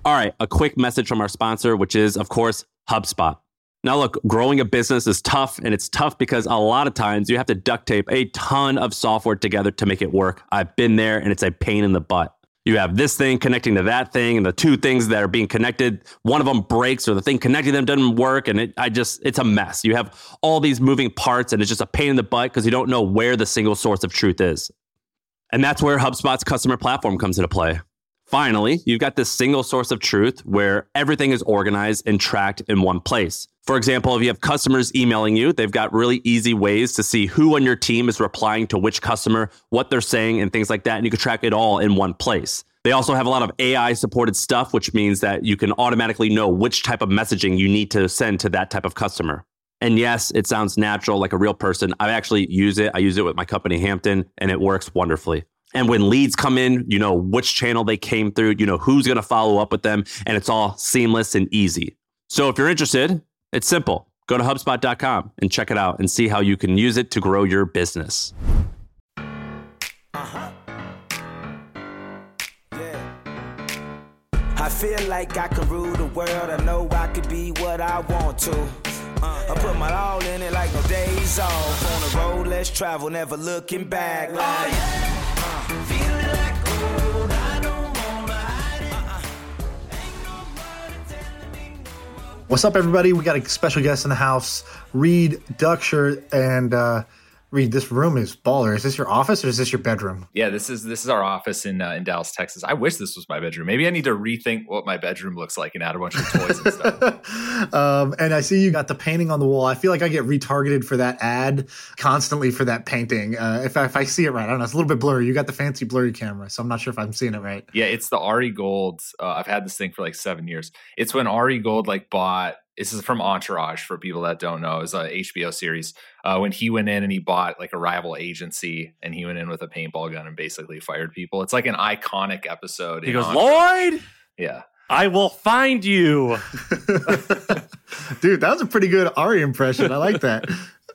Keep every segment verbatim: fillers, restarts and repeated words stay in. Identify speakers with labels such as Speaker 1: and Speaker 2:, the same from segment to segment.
Speaker 1: All right, a quick message from our sponsor, which is, of course, HubSpot. Now, look, growing a business is tough, and it's tough because a lot of times you have to duct tape a ton of software together to make it work. I've been there, and it's a pain in the butt. You have this thing connecting to that thing, and the two things that are being connected, one of them breaks, or the thing connecting them doesn't work, and it, I just, it's a mess. You have all these moving parts, and it's just a pain in the butt because you don't know where the single source of truth is. And that's where HubSpot's customer platform comes into play. Finally, you've got this single source of truth where everything is organized and tracked in one place. For example, if you have customers emailing you, they've got really easy ways to see who on your team is replying to which customer, what they're saying, and things like that. And you can track it all in one place. They also have a lot of A I supported stuff, which means that you can automatically know which type of messaging you need to send to that type of customer. And yes, it sounds natural, like a real person. I actually use it. I use it with my company, Hampton, and it works wonderfully. And when leads come in, you know which channel they came through, you know who's going to follow up with them, and it's all seamless and easy. So if you're interested, it's simple. Go to HubSpot dot com and check it out and see how you can use it to grow your business.
Speaker 2: Uh-huh. Yeah. I feel like I can rule the world. I know I could be what I want to. Uh, I put my all in it like no days off. On the road, let's travel, never looking back. Like, oh, yeah. Feeling like gold, I don't wanna hide it. Uh-uh. Ain't nobody telling me no more.
Speaker 3: What's up, everybody? We got a special guest in the house, Reed Ducksher, and uh, Reed, this room is baller. Is this your office or is this your bedroom?
Speaker 4: Yeah, this is this is our office in uh, in Dallas, Texas. I wish this was my bedroom. Maybe I need to rethink what my bedroom looks like and add a bunch of toys and stuff.
Speaker 3: um, and I see you got the painting on the wall. I feel like I get retargeted for that ad constantly for that painting. Uh, if, I, if I see it right, I don't know. It's a little bit blurry. You got the fancy blurry camera, so I'm not sure if I'm seeing it right.
Speaker 4: Yeah, it's the Ari Gold. Uh, I've had this thing for like seven years. It's when Ari Gold like bought. This is from Entourage for people that don't know. It's a H B O series. Uh, when he went in and he bought like a rival agency and he went in with a paintball gun and basically fired people. It's like an iconic episode.
Speaker 1: He goes, Entourage. Lloyd,
Speaker 4: yeah,
Speaker 1: I will find you.
Speaker 3: Dude, that was a pretty good Ari impression. I like that.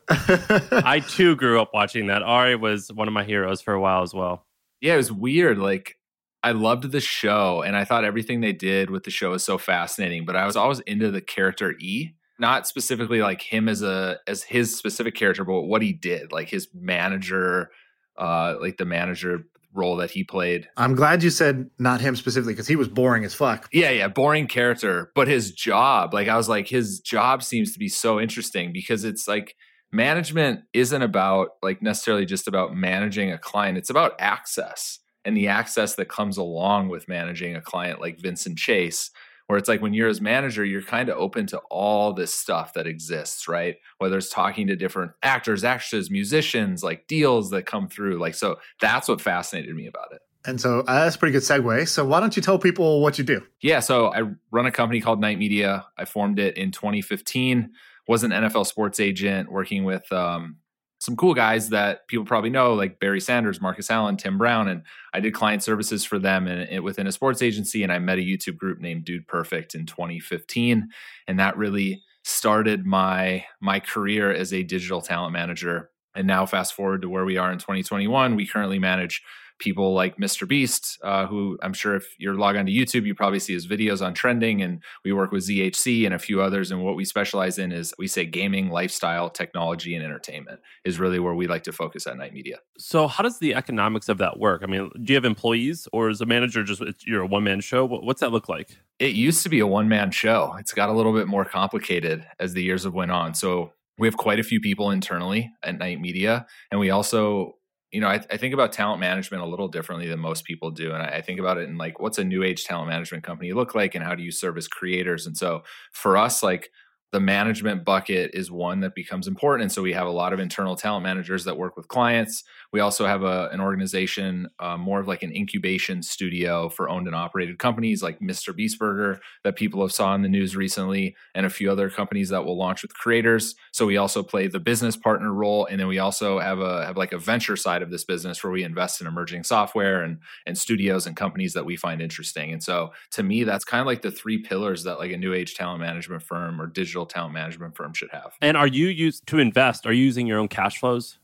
Speaker 5: I too grew up watching that. Ari was one of my heroes for a while as well.
Speaker 4: Yeah, it was weird. Like, I loved the show, and I thought everything they did with the show was so fascinating, but I was always into the character E, not specifically like him as a as his specific character, but what he did, like his manager, uh, like the manager role that he played.
Speaker 3: I'm glad you said not him specifically because he was boring as fuck.
Speaker 4: Yeah, yeah, boring character, but his job, like I was like, his job seems to be so interesting because it's like management isn't about like necessarily just about managing a client. It's about access. And the access that comes along with managing a client like Vincent Chase, where it's like when you're his manager, you're kind of open to all this stuff that exists, right? Whether it's talking to different actors, actresses, musicians, like deals that come through. Like, so that's what fascinated me about it.
Speaker 3: And so uh, that's a pretty good segue. So why don't you tell people what you do?
Speaker 4: Yeah, so I run a company called Knight Media. I formed it in twenty fifteen, was an N F L sports agent working with um, some cool guys that people probably know, like Barry Sanders, Marcus Allen, Tim Brown. And I did client services for them and, and within a sports agency. And I met a YouTube group named Dude Perfect in twenty fifteen. And that really started my, my career as a digital talent manager. And now fast forward to where we are in twenty twenty-one, we currently manage people like Mister Beast, uh, who I'm sure if you're logged onto YouTube, you probably see his videos on trending. And we work with Z H C and a few others. And what we specialize in is we say gaming, lifestyle, technology, and entertainment is really where we like to focus at Knight Media.
Speaker 5: So how does the economics of that work? I mean, do you have employees or is a manager just, you're a one-man show? What's that look like?
Speaker 4: It used to be a one-man show. It's got a little bit more complicated as the years have went on. So we have quite a few people internally at Knight Media. And we also, you know, I, I think about talent management a little differently than most people do. And I, I think about it in like, what's a new age talent management company look like and how do you service creators? And so for us, like the management bucket is one that becomes important. And so we have a lot of internal talent managers that work with clients. We also have a, an organization, uh, more of like an incubation studio for owned and operated companies like Mister Beast Burger that people have saw in the news recently, and a few other companies that will launch with creators. So we also play the business partner role. And then we also have a have like a venture side of this business where we invest in emerging software and, and studios and companies that we find interesting. And so to me, that's kind of like the three pillars that like a new age talent management firm or digital talent management firm should have.
Speaker 5: And are you used to invest? Are you using your own cash flows?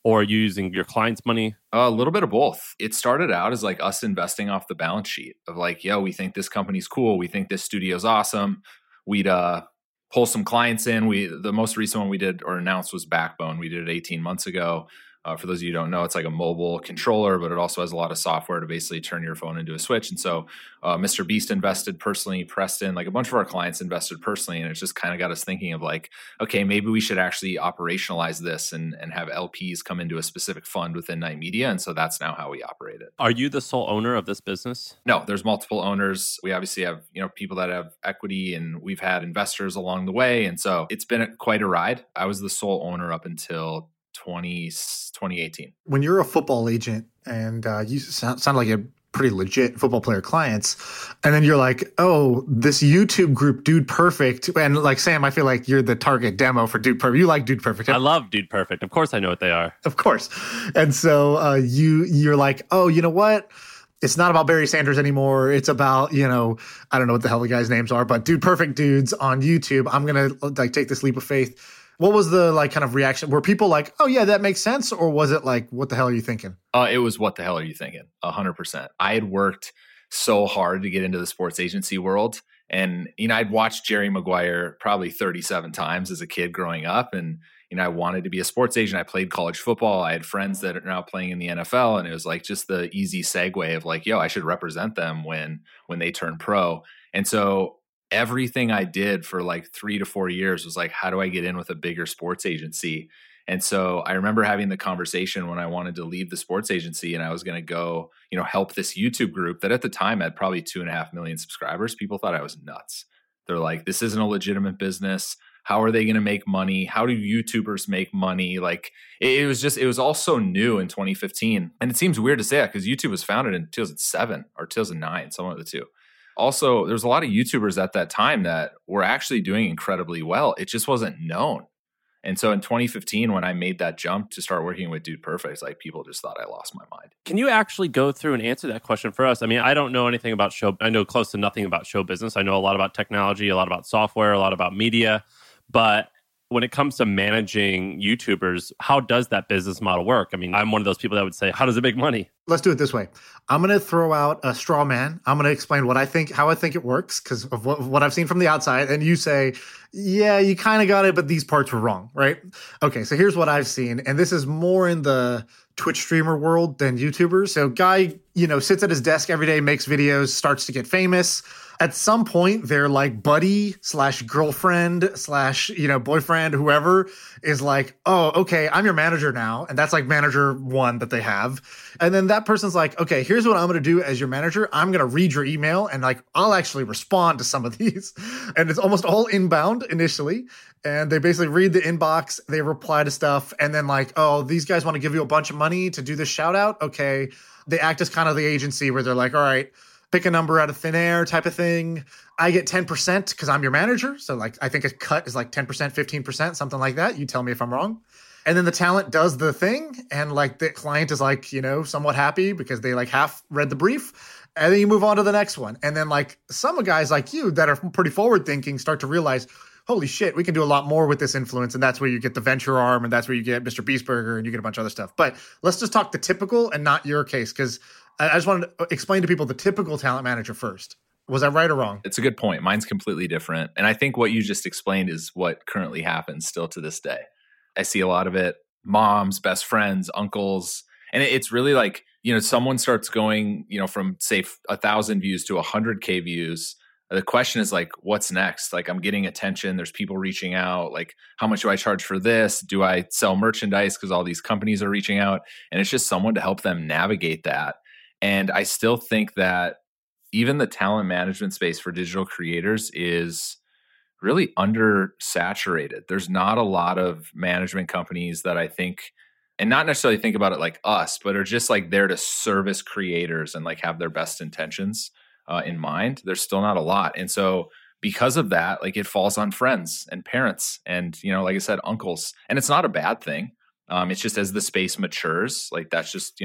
Speaker 5: or are you using your clients' money?
Speaker 4: A little bit of both. It started out as like us investing off the balance sheet of like, yo, we think this company's cool. We think this studio's awesome. We'd uh, pull some clients in. We the most recent one we did or announced was Backbone. We did it eighteen months ago. Uh, for those of you who don't know, it's like a mobile controller, but it also has a lot of software to basically turn your phone into a switch. And so uh, Mister Beast invested personally, Preston, like a bunch of our clients invested personally. And it just kind of got us thinking of like, okay, maybe we should actually operationalize this and, and have L Ps come into a specific fund within Knight Media. And so that's now how we operate it.
Speaker 5: Are you the sole owner of this business?
Speaker 4: No, there's multiple owners. We obviously have, you know, people that have equity and we've had investors along the way. And so it's been a, quite a ride. I was the sole owner up until twenty eighteen.
Speaker 3: When you're a football agent and uh, you sound, sound like a pretty legit football player clients, and then you're like, oh, this YouTube group, Dude Perfect, and like Sam, I feel like you're the target demo for Dude Perfect. You like Dude Perfect.
Speaker 5: I love Dude Perfect. Of course I know what they are.
Speaker 3: Of course. And so uh, you, you're like, oh, you know what? It's not about Barry Sanders anymore. It's about, you know, I don't know what the hell the guys' names are, but Dude Perfect dudes on YouTube. I'm going to like take this leap of faith. What was the like kind of reaction? Were people like, oh yeah, that makes sense? Or was it like, what the hell are you thinking?
Speaker 4: Uh, it was, what the hell are you thinking? A hundred percent. I had worked so hard to get into the sports agency world. And, you know, I'd watched Jerry Maguire probably thirty-seven times as a kid growing up. And, you know, I wanted to be a sports agent. I played college football. I had friends that are now playing in the N F L. And it was like just the easy segue of like, yo, I should represent them when, when they turn pro. And so everything I did for like three to four years was like, how do I get in with a bigger sports agency? And so I remember having the conversation when I wanted to leave the sports agency and I was going to go, you know, help this YouTube group that at the time had probably two and a half million subscribers. People thought I was nuts. They're like, this isn't a legitimate business. How are they going to make money? How do YouTubers make money? Like it, it was just, it was all so new in twenty fifteen. And it seems weird to say that because YouTube was founded in two thousand seven or two thousand nine, some of the two. Also, there's a lot of YouTubers at that time that were actually doing incredibly well. It just wasn't known. And so in twenty fifteen, when I made that jump to start working with Dude Perfect, like people just thought I lost my mind.
Speaker 5: Can you actually go through and answer that question for us? I mean, I don't know anything about show. I know close to nothing about show business. I know a lot about technology, a lot about software, a lot about media. But when it comes to managing YouTubers, how does that business model work? I mean, I'm one of those people that would say, how does it make money?
Speaker 3: Let's do it this way. I'm going to throw out a straw man. I'm going to explain what I think, how I think it works because of what, what I've seen from the outside. And you say, yeah, you kind of got it, but these parts were wrong, right? Okay, so here's what I've seen. And this is more in the Twitch streamer world than YouTubers. So guy, you know, sits at his desk every day, makes videos, starts to get famous. At some point, their like buddy slash girlfriend slash, you know, boyfriend, whoever is like, oh, okay, I'm your manager now. And that's like manager one that they have. And then that person's like, okay, here's what I'm going to do as your manager. I'm going to read your email and like, I'll actually respond to some of these. And it's almost all inbound initially. And they basically read the inbox, they reply to stuff. And then like, oh, these guys want to give you a bunch of money to do this shout out. Okay. They act as kind of the agency where they're like, all right, pick a number out of thin air type of thing. I get ten percent because I'm your manager. So like, I think a cut is like ten percent, fifteen percent, something like that. You tell me if I'm wrong. And then the talent does the thing. And like the client is like, you know, somewhat happy because they like half read the brief. And then you move on to the next one. And then like some guys like you that are pretty forward thinking start to realize, holy shit, we can do a lot more with this influence. And that's where you get the venture arm. And that's where you get Mister Beastburger and you get a bunch of other stuff. But let's just talk the typical and not your case. Because I just wanted to explain to people the typical talent manager first. Was I right or wrong?
Speaker 4: It's a good point. Mine's completely different. And I think what you just explained is what currently happens still to this day. I see a lot of it, moms, best friends, uncles. And it's really like, you know, someone starts going, you know, from say a thousand views to a hundred K views. The question is like, what's next? Like I'm getting attention. There's people reaching out. Like, how much do I charge for this? Do I sell merchandise? Because all these companies are reaching out. And it's just someone to help them navigate that. And I still think that even the talent management space for digital creators is really undersaturated. There's not a lot of management companies that I think, and not necessarily think about it like us, but are just like there to service creators and like have their best intentions uh, in mind. There's still not a lot. And so because of that, like it falls on friends and parents and, you know, like I said, uncles. And it's not a bad thing. Um, it's just as the space matures, like that's just, you know,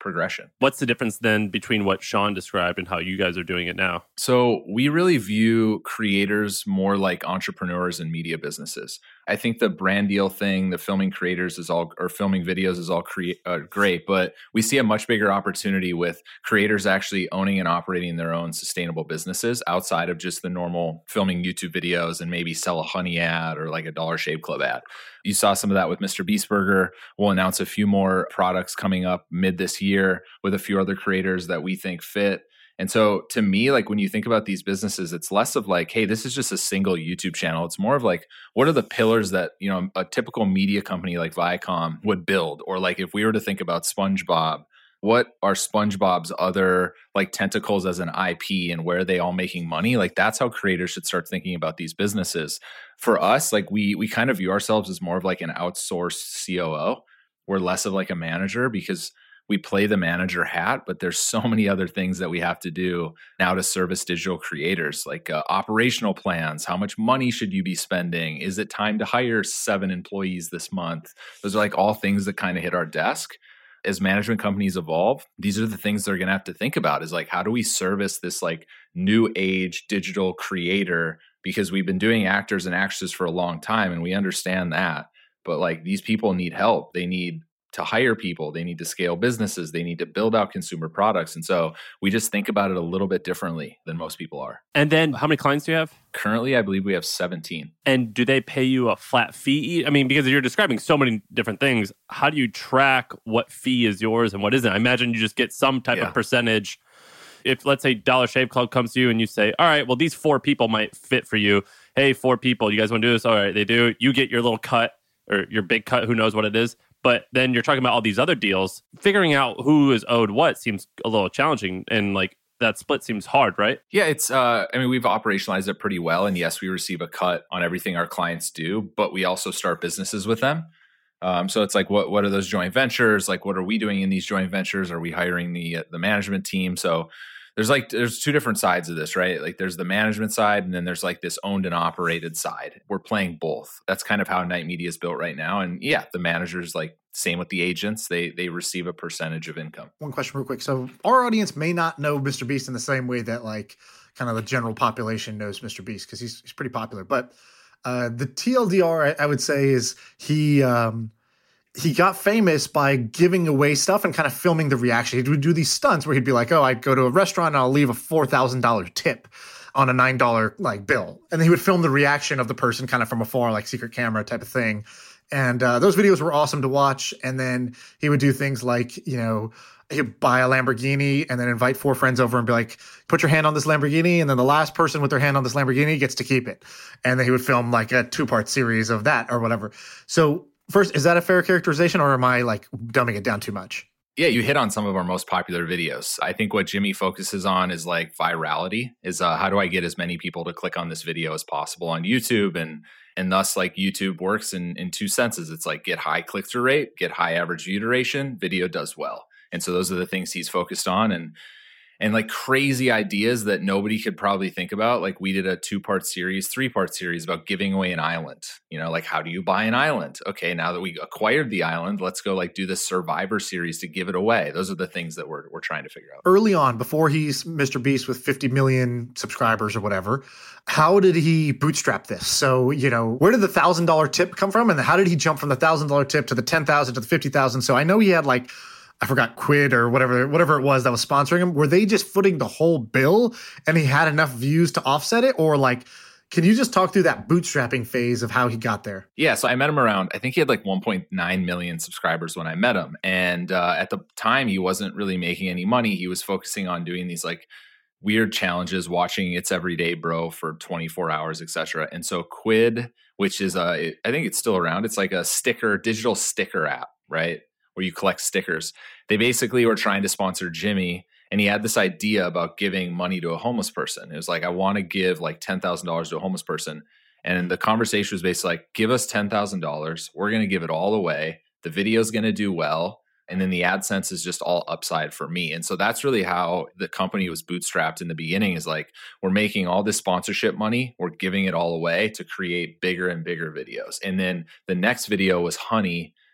Speaker 4: progression.
Speaker 5: What's the difference then between what Sean described and how you guys are doing it now?
Speaker 4: So we really view creators more like entrepreneurs and media businesses. I think the brand deal thing, the filming creators is all, or filming videos is all cre- uh, great, but we see a much bigger opportunity with creators actually owning and operating their own sustainable businesses outside of just the normal filming YouTube videos and maybe sell a honey ad or like a Dollar Shave Club ad. You saw some of that with Mister Beast Burger. We'll announce a few more products coming up mid this year with a few other creators that we think fit. And so to me, like when you think about these businesses, it's less of like, hey, this is just a single YouTube channel. It's more of like, what are the pillars that, you know, a typical media company like Viacom would build? Or like if we were to think about SpongeBob, what are SpongeBob's other like tentacles as an I P and where are they all making money? Like that's how creators should start thinking about these businesses. For us, like we we kind of view ourselves as more of like an outsourced C O O. We're less of like a manager because we play the manager hat, but there's so many other things that we have to do now to service digital creators, like uh, operational plans. How much money should you be spending? Is it time to hire seven employees this month? Those are like all things that kind of hit our desk. As management companies evolve, these are the things they're going to have to think about is like, how do we service this like new age digital creator? Because we've been doing actors and actresses for a long time and we understand that. But like these people need help. They need to hire people. They need to scale businesses. They need to build out consumer products. And so we just think about it a little bit differently than most people are.
Speaker 5: And then how many clients do you have?
Speaker 4: Currently, I believe we have seventeen.
Speaker 5: And do they pay you a flat fee? I mean, because you're describing so many different things, how do you track what fee is yours and what isn't? I imagine you just get some type
Speaker 4: Yeah.
Speaker 5: of percentage. If, let's say, Dollar Shave Club comes to you and you say, all right, well, these four people might fit for you. Hey, four people, you guys want to do this? All right, they do. You get your little cut or your big cut, who knows what it is. But then you're talking about all these other deals. Figuring out who is owed what seems a little challenging. And like that split seems hard, right?
Speaker 4: Yeah, it's, uh, I mean, we've operationalized it pretty well. And yes, we receive a cut on everything our clients do, but we also start businesses with them. Um, so it's like, what what are those joint ventures? Like, what are we doing in these joint ventures? Are we hiring the uh, the management team? So there's like, there's two different sides of this, right? Like there's the management side and then there's like this owned and operated side. We're playing both. That's kind of how Knight Media is built right now. And yeah, the managers, like same with the agents, they they receive a percentage of income.
Speaker 3: One question real quick. So our audience may not know Mister Beast in the same way that like kind of the general population knows Mister Beast because he's, he's pretty popular. But uh, the T L D R, I, I would say, is he... Um, he got famous by giving away stuff and kind of filming the reaction. He would do these stunts where he'd be like, oh, I'd go to a restaurant and I'll leave a four thousand dollars tip on a nine dollars like bill. And then he would film the reaction of the person kind of from afar, like secret camera type of thing. And uh, those videos were awesome to watch. And then he would do things like, you know, he'd buy a Lamborghini and then invite four friends over and be like, put your hand on this Lamborghini. And then the last person with their hand on this Lamborghini gets to keep it. And then he would film like a two-part series of that or whatever. So first, is that a fair characterization or am I like dumbing it down too much?
Speaker 4: Yeah, you hit on some of our most popular videos. I think what Jimmy focuses on is like virality, is uh, how do I get as many people to click on this video as possible on YouTube? And and thus like YouTube works in, in two senses. It's like get high click-through rate, get high average view duration, video does well. And so those are the things he's focused on. And And like crazy ideas that nobody could probably think about. Like we did a two-part series, three-part series about giving away an island. You know, like how do you buy an island? Okay, now that we acquired the island, let's go like do this Survivor series to give it away. Those are the things that we're we're trying to figure out.
Speaker 3: Early on, before he's Mister Beast with fifty million subscribers or whatever, how did he bootstrap this? So, you know, where did the one thousand dollars tip come from? And how did he jump from the one thousand dollars tip to the ten thousand dollars to the fifty thousand dollars? So I know he had like, I forgot Quid or whatever, whatever it was that was sponsoring him. Were they just footing the whole bill and he had enough views to offset it? Or like, can you just talk through that bootstrapping phase of how he got there?
Speaker 4: Yeah, so I met him around, I think he had like one point nine million subscribers when I met him. And uh, at the time, he wasn't really making any money. He was focusing on doing these like weird challenges, watching It's Everyday Bro for twenty-four hours, et cetera. And so Quid, which is, uh, it, I think it's still around. It's like a sticker, digital sticker app, right? Where you collect stickers. They basically were trying to sponsor Jimmy, and he had this idea about giving money to a homeless person. It was like, I want to give like ten thousand dollars to a homeless person. And the conversation was basically like, give us ten thousand dollars. We're going to give it all away. The video is going to do well. And then the AdSense is just all upside for me. And so that's really how the company was bootstrapped in the beginning, is like, we're making all this sponsorship money. We're giving it all away to create bigger and bigger videos. And then the next video was Honey,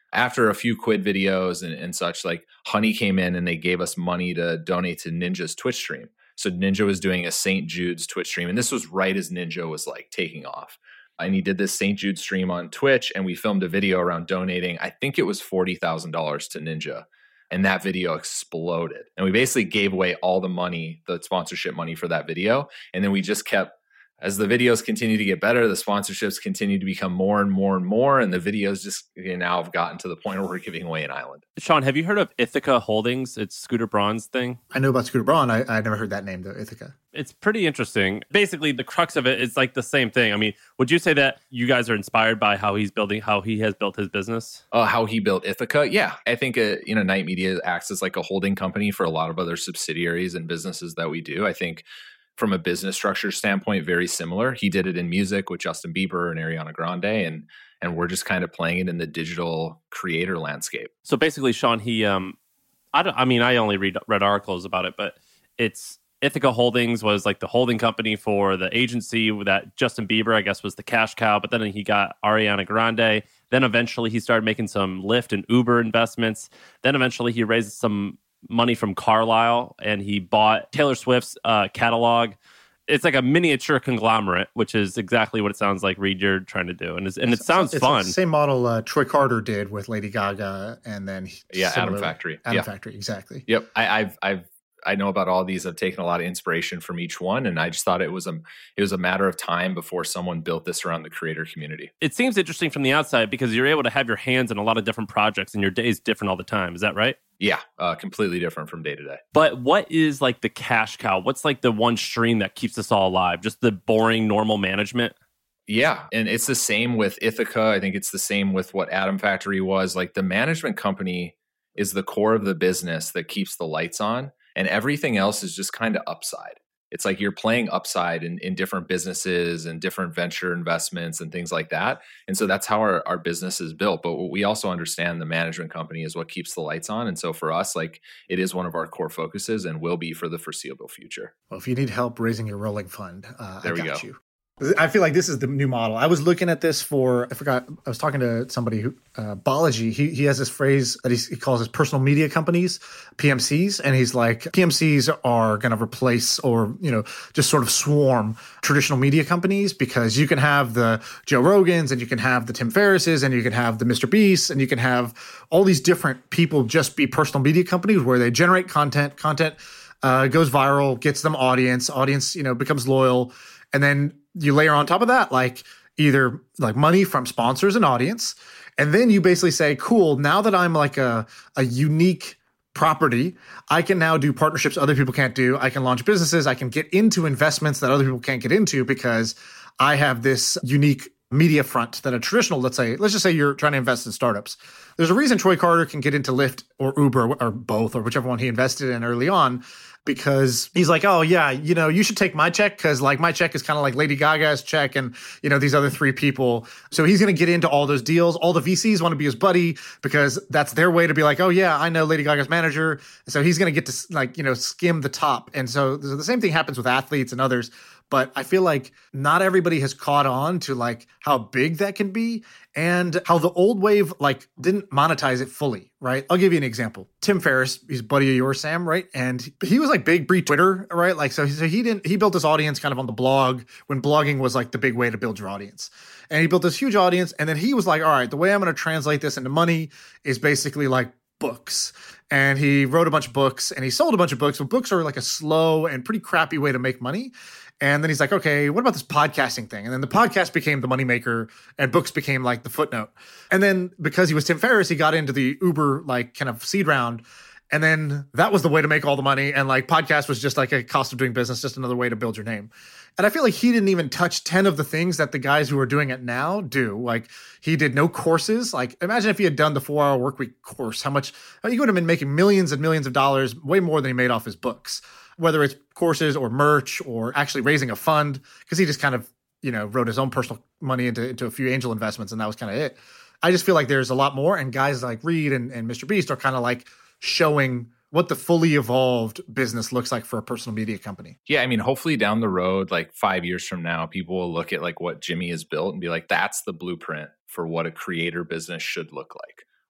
Speaker 4: after a few quid videos and, and such, like Honey came in and they gave us money to donate to Ninja's Twitch stream. So Ninja was doing a Saint Jude's Twitch stream. And this was right as Ninja was like taking off. And he did this Saint Jude stream on Twitch, and we filmed a video around donating, I think it was forty thousand dollars to Ninja. And that video exploded. And we basically gave away all the money, the sponsorship money for that video. And then we just kept, as the videos continue to get better, the sponsorships continue to become more and more and more. And the videos just you know, now have gotten to the point where we're giving away an island.
Speaker 5: Sean, have you heard of Ithaca Holdings? It's Scooter Braun's thing.
Speaker 3: I know about Scooter Braun. I, I never heard that name, though, Ithaca.
Speaker 5: It's pretty interesting. Basically, the crux of it is like the same thing. I mean, would you say that you guys are inspired by how he's building, how he has built his business?
Speaker 4: Uh, how he built Ithaca? Yeah. I think, uh, you know, Knight Media acts as like a holding company for a lot of other subsidiaries and businesses that we do. I think from a business structure standpoint, very similar. He did it in music with Justin Bieber and Ariana Grande, and and we're just kind of playing it in the digital creator landscape.
Speaker 5: So basically, Sean, he, um, I don't, I mean, I only read read articles about it, but it's Ithaca Holdings was like the holding company for the agency that Justin Bieber, I guess, was the cash cow. But then he got Ariana Grande. Then eventually he started making some Lyft and Uber investments. Then eventually he raised some money from Carlyle and he bought Taylor Swift's uh, catalog. It's like a miniature conglomerate, which is exactly what it sounds like Reed you're trying to do. And, it's, and it sounds
Speaker 3: it's
Speaker 5: fun.
Speaker 3: The same model uh, Troy Carter did with Lady Gaga and then...
Speaker 4: Yeah, Adam Factory.
Speaker 3: Adam
Speaker 4: yeah.
Speaker 3: Factory, exactly.
Speaker 4: Yep. I, I've... I've I know about all these. I've taken a lot of inspiration from each one, and I just thought it was a it was a matter of time before someone built this around the creator community.
Speaker 5: It seems interesting from the outside because you're able to have your hands in a lot of different projects, and your day is different all the time. Is that right?
Speaker 4: Yeah, uh, completely different from day to day.
Speaker 5: But what is like the cash cow? What's like the one stream that keeps us all alive? Just the boring, normal management?
Speaker 4: Yeah, and it's the same with Ithaca. I think it's the same with what Adam Factory was. Like the management company is the core of the business that keeps the lights on. And everything else is just kind of upside. It's like you're playing upside in, in different businesses and different venture investments and things like that. And so that's how our, our business is built. But we also understand the management company is what keeps the lights on. And so for us, like it is one of our core focuses and will be for the foreseeable future.
Speaker 3: Well, if you need help raising your rolling fund, uh,
Speaker 4: there
Speaker 3: I
Speaker 4: we
Speaker 3: got
Speaker 4: go.
Speaker 3: you. I feel like this is the new model. I was looking at this for, I forgot, I was talking to somebody who, uh, Balaji, he, he has this phrase that he calls his personal media companies, P M Cs. And he's like, P M Cs are going to replace or, you know, just sort of swarm traditional media companies because you can have the Joe Rogans and you can have the Tim Ferrisses and you can have the Mister Beasts and you can have all these different people just be personal media companies where they generate content, content uh, goes viral, gets them audience, audience, you know, becomes loyal. And then you layer on top of that, like either like money from sponsors and audience. And then you basically say, cool, now that I'm like a, a unique property, I can now do partnerships other people can't do. I can launch businesses. I can get into investments that other people can't get into because I have this unique media front that a traditional, let's say, let's just say you're trying to invest in startups. There's a reason Troy Carter can get into Lyft or Uber or both or whichever one he invested in early on, because he's like, oh yeah, you know, you should take my check because like my check is kind of like Lady Gaga's check and, you know, these other three people. So he's going to get into all those deals. All the V Cs want to be his buddy because that's their way to be like, oh yeah, I know Lady Gaga's manager. So he's going to get to like, you know, skim the top. And so the same thing happens with athletes and others. But I feel like not everybody has caught on to like how big that can be and how the old wave like didn't monetize it fully, right? I'll give you an example. Tim Ferriss, he's a buddy of yours, Sam, right? And he was like big pre-Twitter, right? Like, so, so he didn't, he built his audience kind of on the blog when blogging was like the big way to build your audience. And he built this huge audience. And then he was like, all right, the way I'm going to translate this into money is basically like books. And he wrote a bunch of books and he sold a bunch of books. But books are like a slow and pretty crappy way to make money. And then he's like, okay, what about this podcasting thing? And then the podcast became the moneymaker and books became like the footnote. And then because he was Tim Ferriss, he got into the Uber like kind of seed round. And then that was the way to make all the money. And like podcast was just like a cost of doing business, just another way to build your name. And I feel like he didn't even touch ten of the things that the guys who are doing it now do. Like he did no courses. Like imagine if he had done the four hour work week course, how much he would have been making millions and millions of dollars, way more than he made off his books. Whether it's courses or merch or actually raising a fund, because he just kind of, you know, wrote his own personal money into, into a few angel investments and that was kind of it. I just feel like there's a lot more. And guys like Reed and, and Mister Beast are kind of like showing what the fully evolved business looks like for a personal media company.
Speaker 4: Yeah, I mean, hopefully down the road, like five years from now, people will look at like what Jimmy has built and be like, that's the blueprint for what a creator business should look like.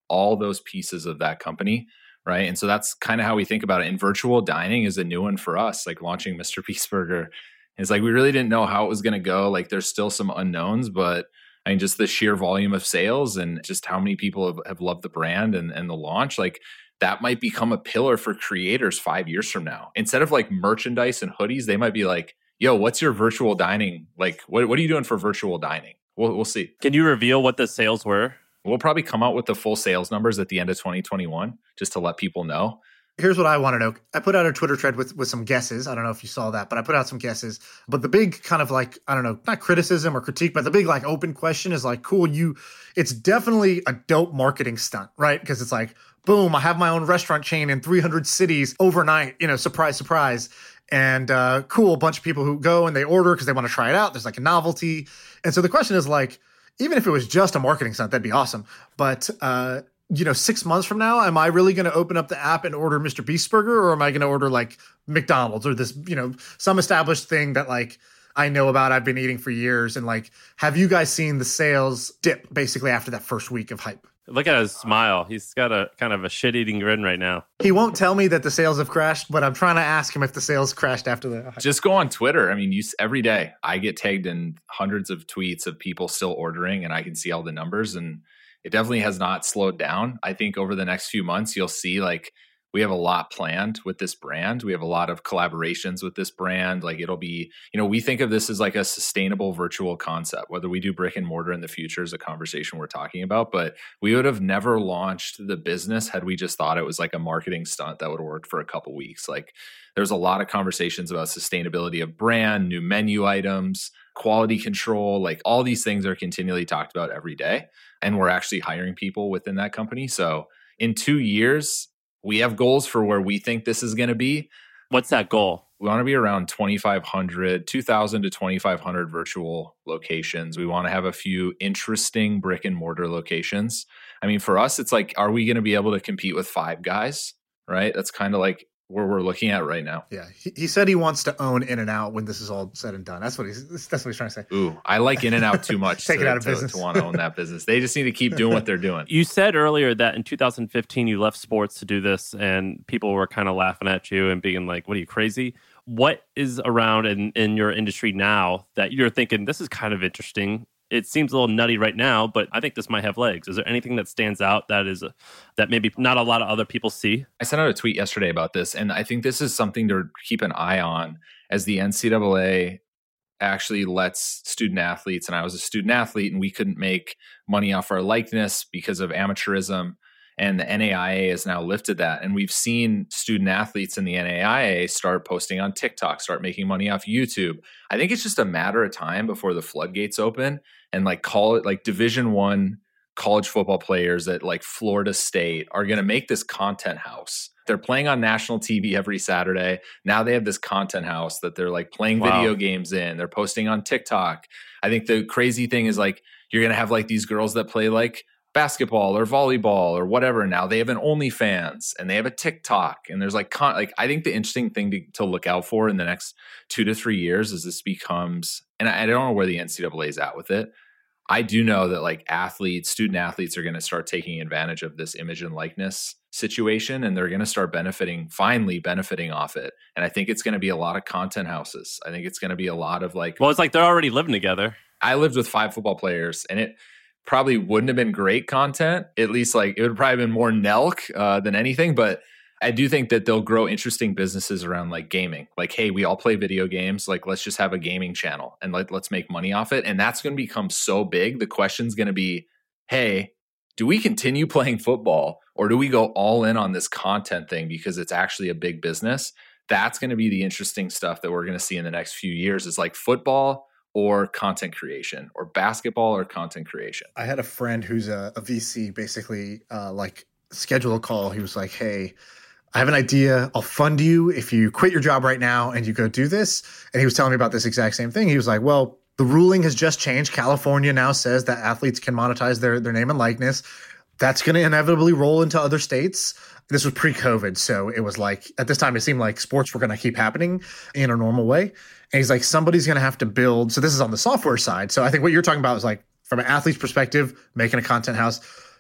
Speaker 4: all those pieces of that company, right? And so that's kind of how we think about it. And virtual dining is a new one for us, like launching Mister Beast Burger. It's like we really didn't know how it was going to go. Like there's still some unknowns, but I mean, just the sheer volume of sales and just how many people have, have loved the brand and, and the launch, like that might become a pillar for creators five years from now. Instead of like merchandise and hoodies, they might be like, yo, what's your virtual dining? Like, what, what are you doing for virtual dining? We'll, we'll see.
Speaker 5: Can you reveal what the sales were?
Speaker 4: We'll probably come out with the full sales numbers at the end of twenty twenty-one, just to let people know.
Speaker 3: Here's what I want to know. I put out a Twitter thread with, with some guesses. I don't know if you saw that, but I put out some guesses. But the big kind of like, I don't know, not criticism or critique, but the big like open question is like, cool, you, it's definitely a dope marketing stunt, right? Because it's like, boom, I have my own restaurant chain in three hundred cities overnight, you know, surprise, surprise. And uh, cool, a bunch of people who go and they order because they want to try it out. There's like a novelty. And so the question is like, even if it was just a marketing stunt, that'd be awesome. But, uh, you know, six months from now, am I really going to open up the app and order Mister Beast Burger, or am I going to order like McDonald's or this, you know, some established thing that like I know about, I've been eating for years? And like, have you guys seen the sales dip basically after that first week of hype?
Speaker 5: Look at his smile. He's got a kind of a shit-eating grin right now.
Speaker 3: He won't tell me that the sales have crashed, but I'm trying to ask him if the sales crashed after the hype.
Speaker 4: Just go on Twitter. I mean, you every day I get tagged in hundreds of tweets of people still ordering, and I can see all the numbers, and it definitely has not slowed down. I think over the next few months, you'll see like we have a lot planned with this brand. We have a lot of collaborations with this brand. Like it'll be, you know, we think of this as like a sustainable virtual concept. Whether we do brick and mortar in the future is a conversation we're talking about, but we would have never launched the business had we just thought it was like a marketing stunt that would work for a couple weeks. Like there's a lot of conversations about sustainability of brand, new menu items, quality control, like all these things are continually talked about every day. And we're actually hiring people within that company. So in two years, we have goals for where we think this is going to be.
Speaker 5: What's that goal?
Speaker 4: We want to be around twenty-five hundred, two thousand to twenty-five hundred virtual locations. We want to have a few interesting brick and mortar locations. I mean, for us, it's like, are we going to be able to compete with Five Guys? Right? That's kind of like where we're looking at right now.
Speaker 3: Yeah. He, he said he wants to own In-N-Out when this is all said and done. That's what he's that's what he's trying to say.
Speaker 4: Ooh, I like In-N-Out too much
Speaker 3: Take
Speaker 4: to,
Speaker 3: it out of
Speaker 4: to,
Speaker 3: business.
Speaker 4: to want to own that business. They just need to keep doing what they're doing.
Speaker 5: You said earlier that in two thousand fifteen, you left sports to do this and people were kind of laughing at you and being like, what are you, crazy? What is around in, in your industry now that you're thinking, this is kind of interesting? It seems a little nutty right now, but I think this might have legs. Is there anything that stands out that is a, that maybe not a lot of other people see?
Speaker 4: I sent out a tweet yesterday about this, and I think this is something to keep an eye on as the N C double A actually lets student athletes, and I was a student athlete, and we couldn't make money off our likeness because of amateurism, and the N A I A has now lifted that. And we've seen student athletes in the N A I A start posting on TikTok, start making money off YouTube. I think it's just a matter of time before the floodgates open and like call it like Division One college football players at like Florida State are going to make this content house. They're playing on national T V every Saturday. Now they have this content house that they're like playing
Speaker 5: Wow.
Speaker 4: video games in. They're posting on TikTok. I think the crazy thing is like you're going to have like these girls that play like basketball or volleyball or whatever. Now they have an OnlyFans and they have a TikTok, and there's like con- like I think the interesting thing to, to look out for in the next two to three years is this becomes, and I, I don't know where the N C double A is at with it. I do know that like athletes, student athletes are going to start taking advantage of this image and likeness situation, and they're going to start benefiting, finally benefiting off it. And I think it's going to be a lot of content houses. I think it's going to be a lot of like,
Speaker 5: Well, it's like they're already living together.
Speaker 4: I lived with five football players, and it probably wouldn't have been great content. At least like it would have probably been more Nelk uh, than anything. But I do think that they'll grow interesting businesses around like gaming. Like, hey, we all play video games. Like, let's just have a gaming channel and like, let's make money off it. And that's going to become so big. The question's going to be, hey, do we continue playing football or do we go all in on this content thing because it's actually a big business? That's going to be the interesting stuff that we're going to see in the next few years is like football or content creation or basketball or content creation.
Speaker 3: I had a friend who's a, a V C basically uh, like schedule a call. He was like, hey, I have an idea. I'll fund you if you quit your job right now and you go do this. And he was telling me about this exact same thing. He was like, well, the ruling has just changed. California now says that athletes can monetize their, their name and likeness. That's going to inevitably roll into other states. This was pre-COVID. So it was like, at this time, it seemed like sports were going to keep happening in a normal way. And he's like, somebody's going to have to build. So this is on the software side. So I think what you're talking about is like, from an athlete's perspective, making a content house.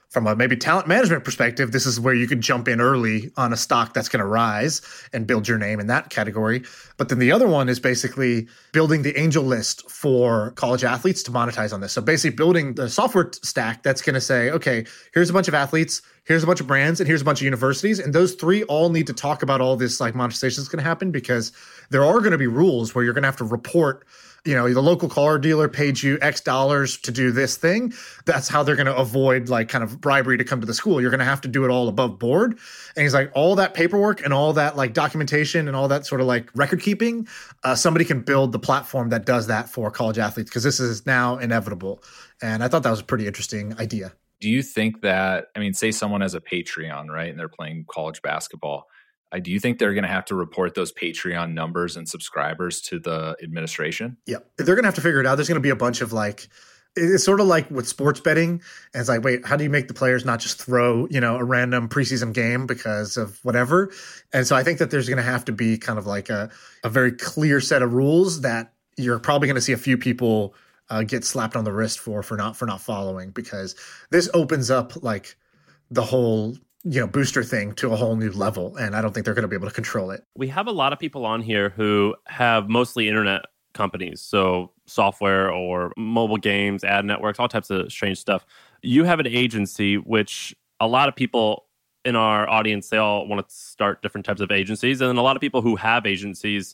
Speaker 3: from a maybe talent management perspective, this is where you could jump in early on a stock that's going to rise and build your name in that category. But then the other one is basically building the angel list for college athletes to monetize on this. So basically building the software stack that's going to say, okay, here's a bunch of athletes, here's a bunch of brands, and here's a bunch of universities. And those three all need to talk about all this like monetization that's going to happen, because there are going to be rules where you're going to have to report, you know, the local car dealer paid you X dollars to do this thing. That's how they're going to avoid like kind of bribery to come to the school. You're going to have to do it all above board. And he's like, all that paperwork and all that like documentation and all that sort of like record keeping, uh, somebody can build the platform that does that for college athletes, because this is now inevitable. And I thought that was a pretty interesting idea.
Speaker 4: Do you think that, I mean, say someone has a Patreon, right, and they're playing college basketball, Uh, do you think they're going to have to report those Patreon numbers and subscribers to the administration?
Speaker 3: Yeah, they're going to have to figure it out. There's going to be a bunch of like, it's sort of like with sports betting. And it's like, wait, how do you make the players not just throw, you know, a random preseason game because of whatever? And so I think that there's going to have to be kind of like a, a very clear set of rules that you're probably going to see a few people uh, get slapped on the wrist for, for not, for not following, because this opens up like the whole, you know, booster thing to a whole new level. And I don't think they're going to be able to control it.
Speaker 5: We have a lot of people on here who have mostly internet companies. So software or mobile games, ad networks, all types of strange stuff. You have an agency, which a lot of people in our audience, they all want to start different types of agencies. And then a lot of people who have agencies,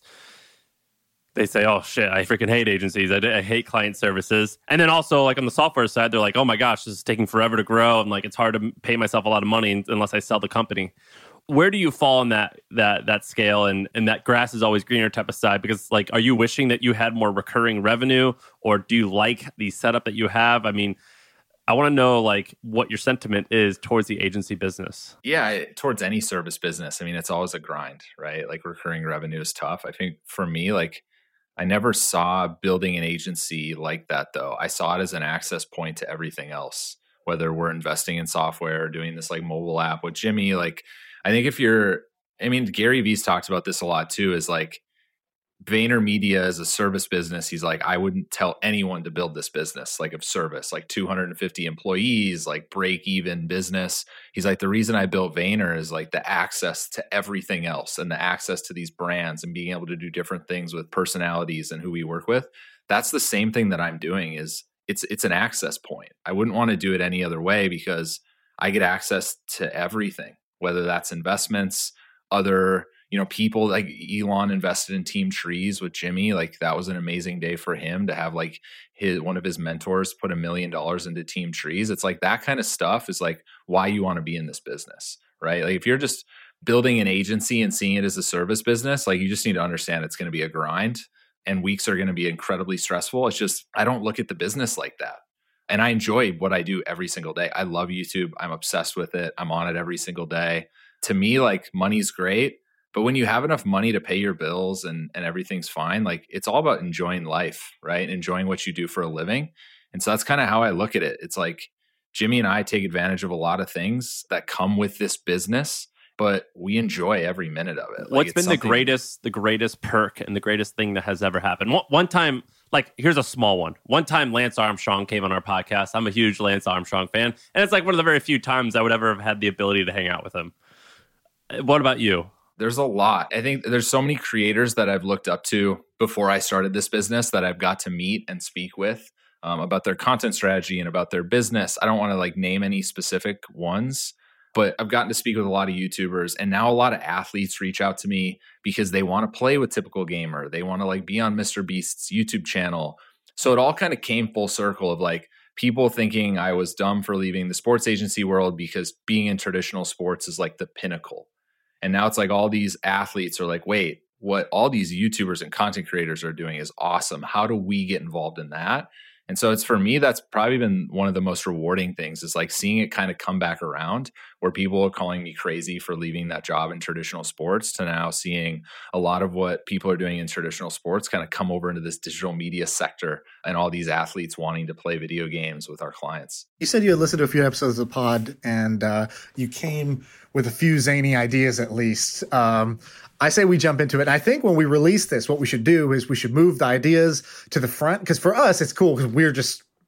Speaker 5: they say, oh shit, I freaking hate agencies. I, I hate client services. And then also like on the software side, they're like, oh my gosh, this is taking forever to grow. And like, it's hard to pay myself a lot of money unless I sell the company. Where do you fall on that that that scale and, and that grass is always greener type of side? Because like, are you wishing that you had more recurring revenue, or do you like the setup that you have? I mean, I want to know like what your sentiment is towards the agency business.
Speaker 4: Yeah, towards any service business. I mean, it's always a grind, right? Like recurring revenue is tough. I think for me, like, I never saw building an agency like that, though. I saw it as an access point to everything else, whether we're investing in software or doing this like mobile app with Jimmy. Like, I think if you're, I mean, Gary Vee's talked about this a lot too, is like VaynerMedia is a service business. He's like, I wouldn't tell anyone to build this business, like of service, like two hundred fifty employees, like break even business. He's like, the reason I built Vayner is like the access to everything else and the access to these brands and being able to do different things with personalities and who we work with. That's the same thing that I'm doing. Is it's, it's an access point. I wouldn't want to do it any other way, because I get access to everything, whether that's investments, other, you know, people like Elon invested in Team Trees with Jimmy. Like that was an amazing day for him to have like his, one of his mentors put a million dollars into Team Trees. It's like that kind of stuff is like why you want to be in this business, right? Like if you're just building an agency and seeing it as a service business, like you just need to understand it's going to be a grind and weeks are going to be incredibly stressful. It's just, I don't look at the business like that. And I enjoy what I do every single day. I love YouTube. I'm obsessed with it. I'm on it every single day. To me, like money's great, but when you have enough money to pay your bills and, and everything's fine, like it's all about enjoying life, right? Enjoying what you do for a living. And so that's kind of how I look at it. It's like Jimmy and I take advantage of a lot of things that come with this business, but we enjoy every minute of it.
Speaker 5: Like, what's been the greatest, the greatest perk and the greatest thing that has ever happened? One, one time, like, here's a small one. One time Lance Armstrong came on our podcast. I'm a huge Lance Armstrong fan. And it's like one of the very few times I would ever have had the ability to hang out with him. What about you?
Speaker 4: There's a lot. I think there's so many creators that I've looked up to before I started this business that I've got to meet and speak with um, about their content strategy and about their business. I don't want to like name any specific ones, but I've gotten to speak with a lot of YouTubers, and now a lot of athletes reach out to me because they want to play with Typical Gamer. They want to like be on Mister Beast's YouTube channel. So it all kind of came full circle of like people thinking I was dumb for leaving the sports agency world because being in traditional sports is like the pinnacle. And now it's like all these athletes are like, wait, what all these YouTubers and content creators are doing is awesome. How do we get involved in that? And so it's, for me, that's probably been one of the most rewarding things, is like seeing it kind of come back around, where people are calling me crazy for leaving that job in traditional sports to now seeing a lot of what people are doing in traditional sports kind of come over into this digital media sector, and all these athletes wanting to play video games with our clients.
Speaker 3: You said you had listened to a few episodes of the pod, and uh, you came with a few zany ideas at least. Um, I say we jump into it. And I think when we release this, what we should do is we should move the ideas to the front, because for us, it's cool because we're just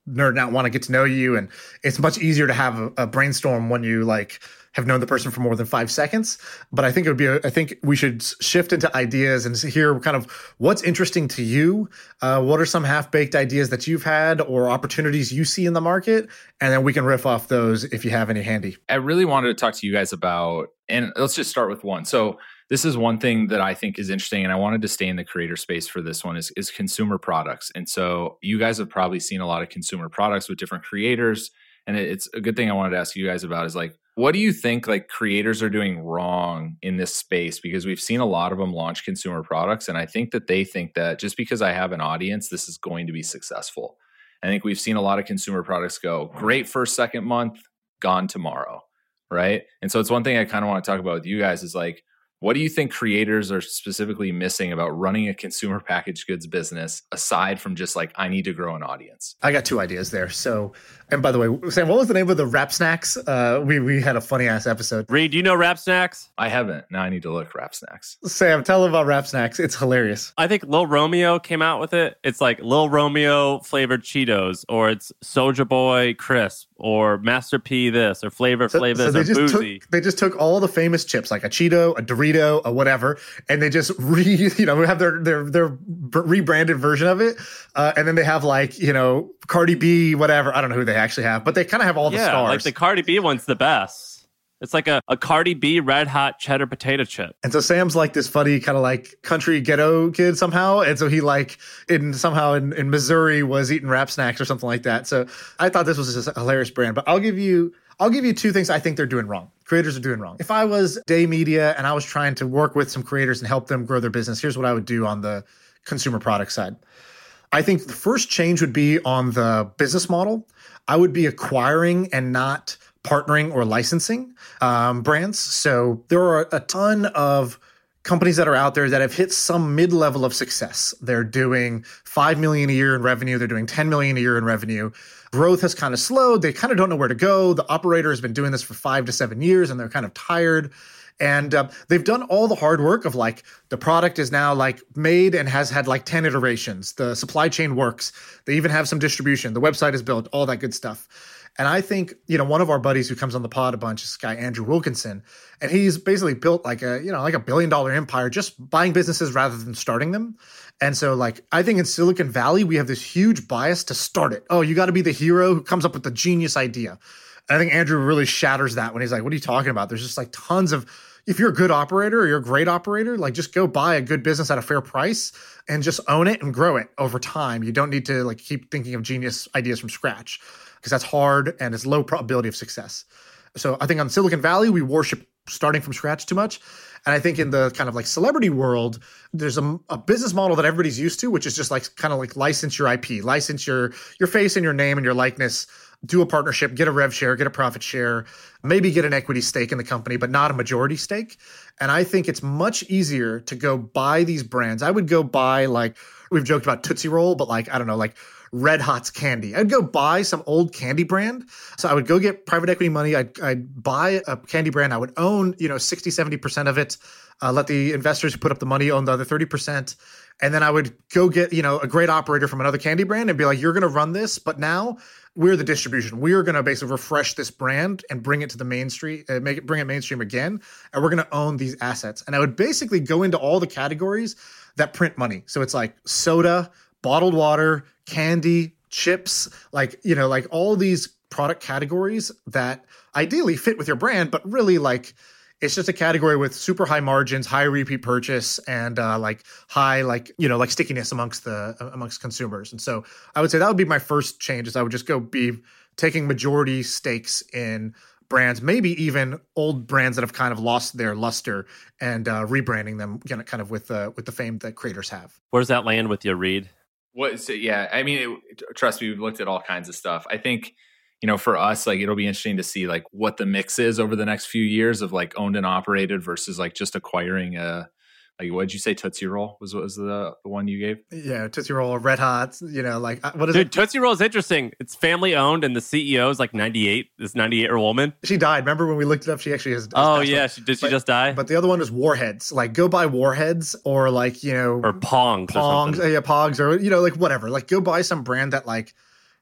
Speaker 3: nerd out, want to get to know you. And it's much easier to have a, a brainstorm when you like have known the person for more than five seconds. But I think it would be, a, I think we should shift into ideas and hear kind of what's interesting to you. Uh, what are some half-baked ideas that you've had or opportunities you see in the market? And then we can riff off those if you have any handy.
Speaker 4: I really wanted to talk to you guys about, and let's just start with one. So this is one thing that I think is interesting, and I wanted to stay in the creator space for this one, is, is consumer products. And so you guys have probably seen a lot of consumer products with different creators. And it's a good thing I wanted to ask you guys about is like, what do you think like creators are doing wrong in this space? Because we've seen a lot of them launch consumer products. And I think that they think that just because I have an audience, this is going to be successful. I think we've seen a lot of consumer products go great first, second month, gone tomorrow, right? And so it's one thing I kind of want to talk about with you guys is like, what do you think creators are specifically missing about running a consumer packaged goods business aside from just like, I need to grow an audience?
Speaker 3: I got two ideas there. So, and by the way, Sam, what was the name of the Rap Snacks? Uh, we we had a funny ass episode.
Speaker 5: Reed, do you know Rap Snacks?
Speaker 4: I haven't. Now I need to look Rap Snacks.
Speaker 3: Sam, tell them about Rap Snacks. It's hilarious.
Speaker 5: I think Lil Romeo came out with it. It's like Lil Romeo flavored Cheetos, or it's Soulja Boy Crisp, or Master P this, or Flavor
Speaker 3: so,
Speaker 5: Flav
Speaker 3: so
Speaker 5: this,
Speaker 3: they
Speaker 5: or
Speaker 3: just
Speaker 5: Boozy.
Speaker 3: Took, they just took all the famous chips, like a Cheeto, a Dorito, a whatever, and they just re, you know, have their their their rebranded version of it, uh, and then they have like, you know, Cardi B, whatever. I don't know who they actually have, but they kind of have all the
Speaker 5: yeah,
Speaker 3: stars.
Speaker 5: like the Cardi B one's the best. It's like a, a Cardi B red hot cheddar potato chip.
Speaker 3: And so Sam's like this funny kind of like country ghetto kid somehow. And so he like in somehow in, in Missouri was eating Rap Snacks or something like that. So I thought this was a hilarious brand. But I'll give you I'll give you two things I think they're doing wrong. Creators are doing wrong. If I was Day Media and I was trying to work with some creators and help them grow their business, here's what I would do on the consumer product side. I think the first change would be on the business model. I would be acquiring and not partnering or licensing um, brands. So there are a ton of companies that are out there that have hit some mid-level of success. They're doing five million dollars a year in revenue. They're doing ten million dollars a year in revenue. Growth has kind of slowed. They kind of don't know where to go. The operator has been doing this for five to seven years and they're kind of tired. And uh, they've done all the hard work of like the product is now like made and has had like ten iterations. The supply chain works. They even have some distribution. The website is built, all that good stuff. And I think, you know, one of our buddies who comes on the pod a bunch is this guy, Andrew Wilkinson. And he's basically built like a, you know, like a billion dollar empire, just buying businesses rather than starting them. And so like, I think in Silicon Valley, we have this huge bias to start it. Oh, you got to be the hero who comes up with the genius idea. And I think Andrew really shatters that when he's like, what are you talking about? There's just like tons of, if you're a good operator or you're a great operator, like just go buy a good business at a fair price and just own it and grow it over time. You don't need to like keep thinking of genius ideas from scratch because that's hard and it's low probability of success. So I think on Silicon Valley, we worship starting from scratch too much. And I think in the kind of like celebrity world, there's a, a business model that everybody's used to, which is just like kind of like license your I P, license your your face and your name and your likeness, do a partnership, get a rev share, get a profit share, maybe get an equity stake in the company, but not a majority stake. And I think it's much easier to go buy these brands. I would go buy like, we've joked about Tootsie Roll, but like, I don't know, like Red Hot's candy. I'd go buy some old candy brand. So I would go get private equity money. I'd, I'd buy a candy brand. I would own, you know, sixty, seventy percent of it. Uh, let the investors who put up the money own the other thirty percent. And then I would go get, you know, a great operator from another candy brand and be like, you're going to run this, but now we're the distribution. We're going to basically refresh this brand and bring it to the mainstream, uh, make it, bring it mainstream again. And we're going to own these assets. And I would basically go into all the categories that print money. So it's like soda, bottled water, candy, chips, like, you know, like all these product categories that ideally fit with your brand, but really like, it's just a category with super high margins, high repeat purchase, and uh, like high, like, you know, like stickiness amongst the amongst consumers. And so I would say that would be my first change is I would just go be taking majority stakes in brands, maybe even old brands that have kind of lost their luster and uh, rebranding them you know, kind of with, uh, with the fame that creators have.
Speaker 5: Where does that land with you, Reed?
Speaker 4: What? So, yeah, I mean, it, trust me, we've looked at all kinds of stuff. I think, you know, for us, like, it'll be interesting to see like what the mix is over the next few years of like owned and operated versus like just acquiring a, like, what did you say? Tootsie Roll was, was the, the one you gave?
Speaker 3: Yeah. Tootsie Roll, Red Hot, you know, like what is
Speaker 5: Dude,
Speaker 3: it?
Speaker 5: Tootsie Roll is interesting. It's family owned and the C E O is like ninety-eight, this ninety-eight year old woman.
Speaker 3: She died. Remember when we looked it up? She actually has. has
Speaker 5: oh yeah. She, did she
Speaker 3: but,
Speaker 5: just die?
Speaker 3: But the other one is Warheads. Like go buy Warheads or like, you know,
Speaker 5: or Pongs.
Speaker 3: Pongs,
Speaker 5: or
Speaker 3: yeah, Pogs or, you know, like whatever. Like go buy some brand that like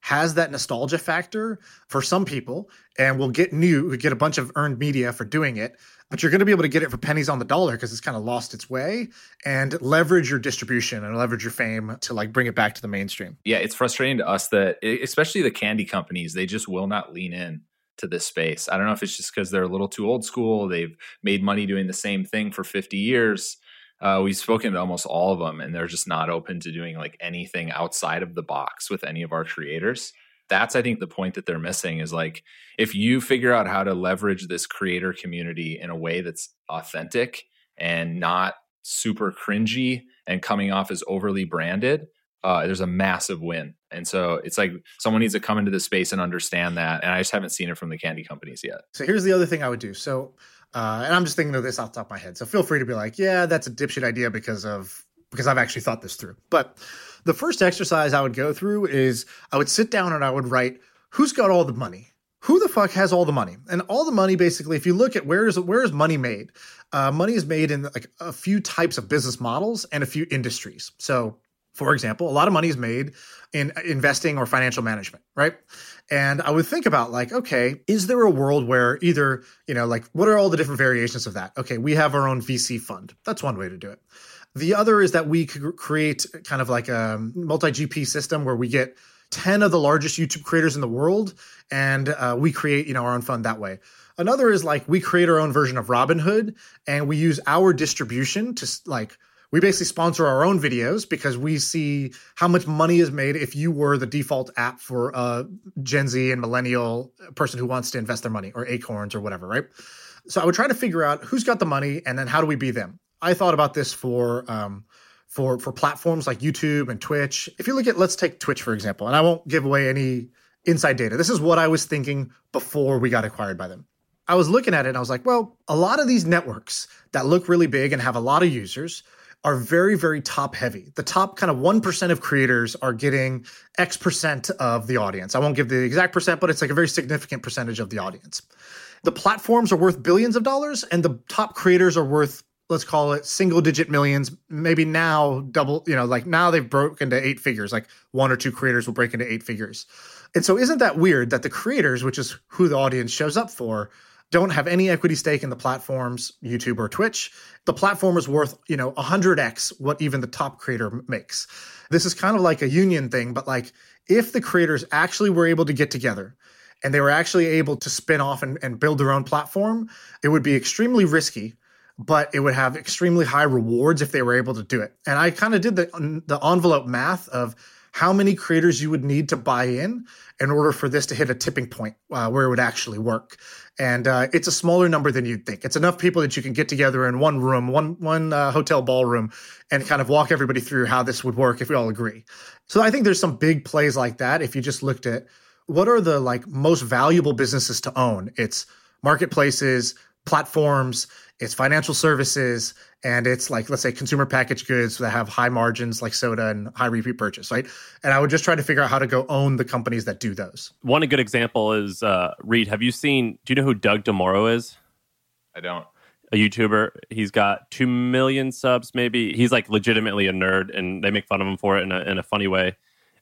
Speaker 3: has that nostalgia factor for some people and will get new, get a bunch of earned media for doing it. But you're going to be able to get it for pennies on the dollar because it's kind of lost its way, and leverage your distribution and leverage your fame to like bring it back to the mainstream.
Speaker 4: Yeah, it's frustrating to us that, especially the candy companies, they just will not lean in to this space. I don't know if it's just because they're a little too old school. They've made money doing the same thing for fifty years. Uh, we've spoken to almost all of them, and they're just not open to doing like anything outside of the box with any of our creators. That's, I think, the point that they're missing is like, if you figure out how to leverage this creator community in a way that's authentic and not super cringy and coming off as overly branded, uh, there's a massive win. And so it's like someone needs to come into this space and understand that. And I just haven't seen it from the candy companies yet.
Speaker 3: So here's the other thing I would do. So, uh, and I'm just thinking of this off the top of my head. So feel free to be like, yeah, that's a dipshit idea because of, because I've actually thought this through. But the first exercise I would go through is I would sit down and I would write, who's got all the money? Who the fuck has all the money? And all the money, basically, if you look at where is where is money made, uh, money is made in like a few types of business models and a few industries. So, for example, a lot of money is made in investing or financial management, right? And I would think about like, okay, is there a world where either, you know, like what are all the different variations of that? Okay, we have our own V C fund. That's one way to do it. The other is that we could create kind of like a multi-G P system where we get ten of the largest YouTube creators in the world, and uh, we create, you know, our own fund that way. Another is like we create our own version of Robinhood, and we use our distribution to like, we basically sponsor our own videos because we see how much money is made if you were the default app for a Gen Z and millennial person who wants to invest their money, or Acorns or whatever, right? So I would try to figure out who's got the money and then how do we be them. I thought about this for um, for for platforms like YouTube and Twitch. If you look at, let's take Twitch, for example, and I won't give away any inside data. This is what I was thinking before we got acquired by them. I was looking at it and I was like, well, a lot of these networks that look really big and have a lot of users are very, very top heavy. The top kind of one percent of creators are getting X percent of the audience. I won't give the exact percent, but it's like a very significant percentage of the audience. The platforms are worth billions of dollars and the top creators are worth, let's call it single digit millions, maybe now double, you know, like now they've broken into eight figures, like one or two creators will break into eight figures. And so isn't that weird that the creators, which is who the audience shows up for, don't have any equity stake in the platforms, YouTube or Twitch? The platform is worth, you know, one hundred x what even the top creator makes. This is kind of like a union thing, but like if the creators actually were able to get together and they were actually able to spin off and, and build their own platform, it would be extremely risky, but it would have extremely high rewards if they were able to do it. And I kind of did the, the envelope math of how many creators you would need to buy in in order for this to hit a tipping point uh, where it would actually work. And uh, it's a smaller number than you'd think. It's enough people that you can get together in one room, one one uh, hotel ballroom, and kind of walk everybody through how this would work if we all agree. So I think there's some big plays like that. If you just looked at what are the like most valuable businesses to own, it's marketplaces, platforms, it's financial services, and it's like, let's say, consumer packaged goods that have high margins like soda and high repeat purchase, right? And I would just try to figure out how to go own the companies that do those.
Speaker 5: One good example is, uh, Reed, have you seen, do you know who Doug DeMoro is?
Speaker 4: I don't.
Speaker 5: A YouTuber. He's got two million subs, maybe. He's like legitimately a nerd, and they make fun of him for it in a, in a funny way.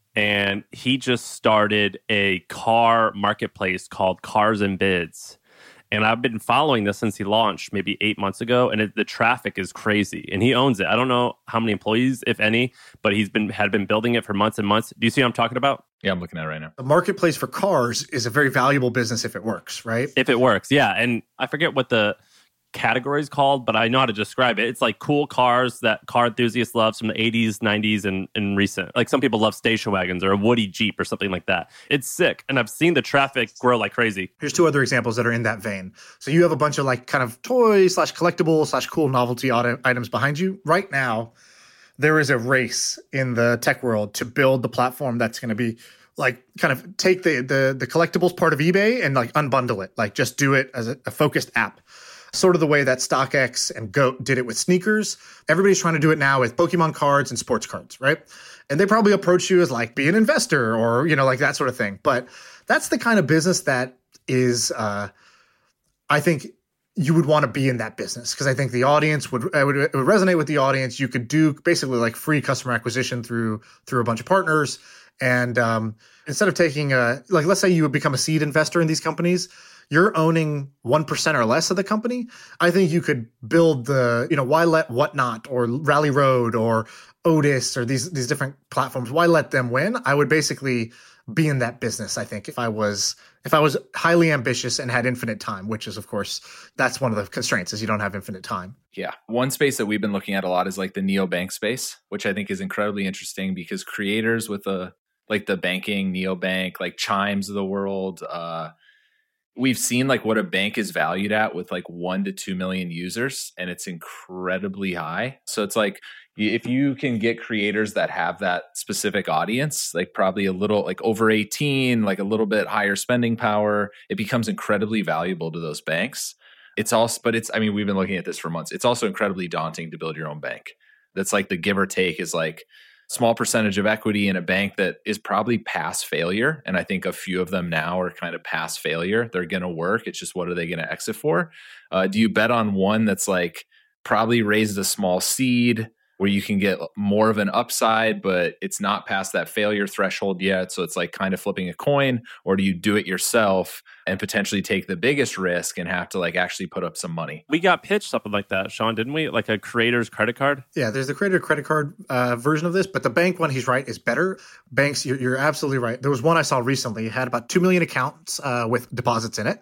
Speaker 5: And he just started a car marketplace called Cars and Bids. And I've been following this since he launched maybe eight months ago, and it, the traffic is crazy. And he owns it. I don't know how many employees, if any, but he's been had been building it for months and months. Do you see what I'm talking about?
Speaker 4: Yeah, I'm looking at it right now.
Speaker 3: A marketplace for cars is a very valuable business if it works, right?
Speaker 5: If it works, yeah. And I forget what the category is called, but I know how to describe it. It's like cool cars that car enthusiasts love from the eighties, nineties, and, and recent. Like some people love station wagons or a Woody Jeep or something like that. It's sick. And I've seen the traffic grow like crazy.
Speaker 3: Here's two other examples that are in that vein. So you have a bunch of like kind of toys slash collectible slash cool novelty items behind you. Right now, there is a race in the tech world to build the platform that's going to be like kind of take the, the, the collectibles part of eBay and like unbundle it. Like just do it as a, a focused app. Sort of the way that StockX and Goat did it with sneakers. Everybody's trying to do it now with Pokemon cards and sports cards, right? And they probably approach you as like, be an investor or, you know, like that sort of thing. But that's the kind of business that is, uh, I think you would want to be in that business because I think the audience would, it would, it would resonate with the audience. You could do basically like free customer acquisition through, through a bunch of partners. And um, instead of taking a, like, let's say you would become a seed investor in these companies, you're owning one percent or less of the company. I think you could build the, you know, why let Whatnot or Rally Road or Otis or these, these different platforms, why let them win? I would basically be in that business, I think, if I was if I was highly ambitious and had infinite time, which is, of course, that's one of the constraints is you don't have infinite time.
Speaker 4: Yeah. One space that we've been looking at a lot is like the neobank space, which I think is incredibly interesting because creators with a like the banking neobank, like Chimes of the world, uh, we've seen like what a bank is valued at with like one to two million users, and it's incredibly high. So it's like, if you can get creators that have that specific audience, like probably a little like over eighteen, like a little bit higher spending power, it becomes incredibly valuable to those banks. It's also, but it's, I mean, we've been looking at this for months. It's also incredibly daunting to build your own bank. That's like the give or take is like small percentage of equity in a bank that is probably past failure. And I think a few of them now are kind of past failure. They're going to work. It's just, what are they going to exit for? Uh, do you bet on one that's like probably raised a small seed, where you can get more of an upside, but it's not past that failure threshold yet? So it's like kind of flipping a coin. Or do you do it yourself and potentially take the biggest risk and have to like actually put up some money?
Speaker 5: We got pitched something like that, Sean, didn't we? Like a creator's credit card?
Speaker 3: Yeah, there's the creator credit card uh, version of this, but the bank one, he's right, is better. Banks, you're, you're absolutely right. There was one I saw recently. It had about two million accounts uh, with deposits in it.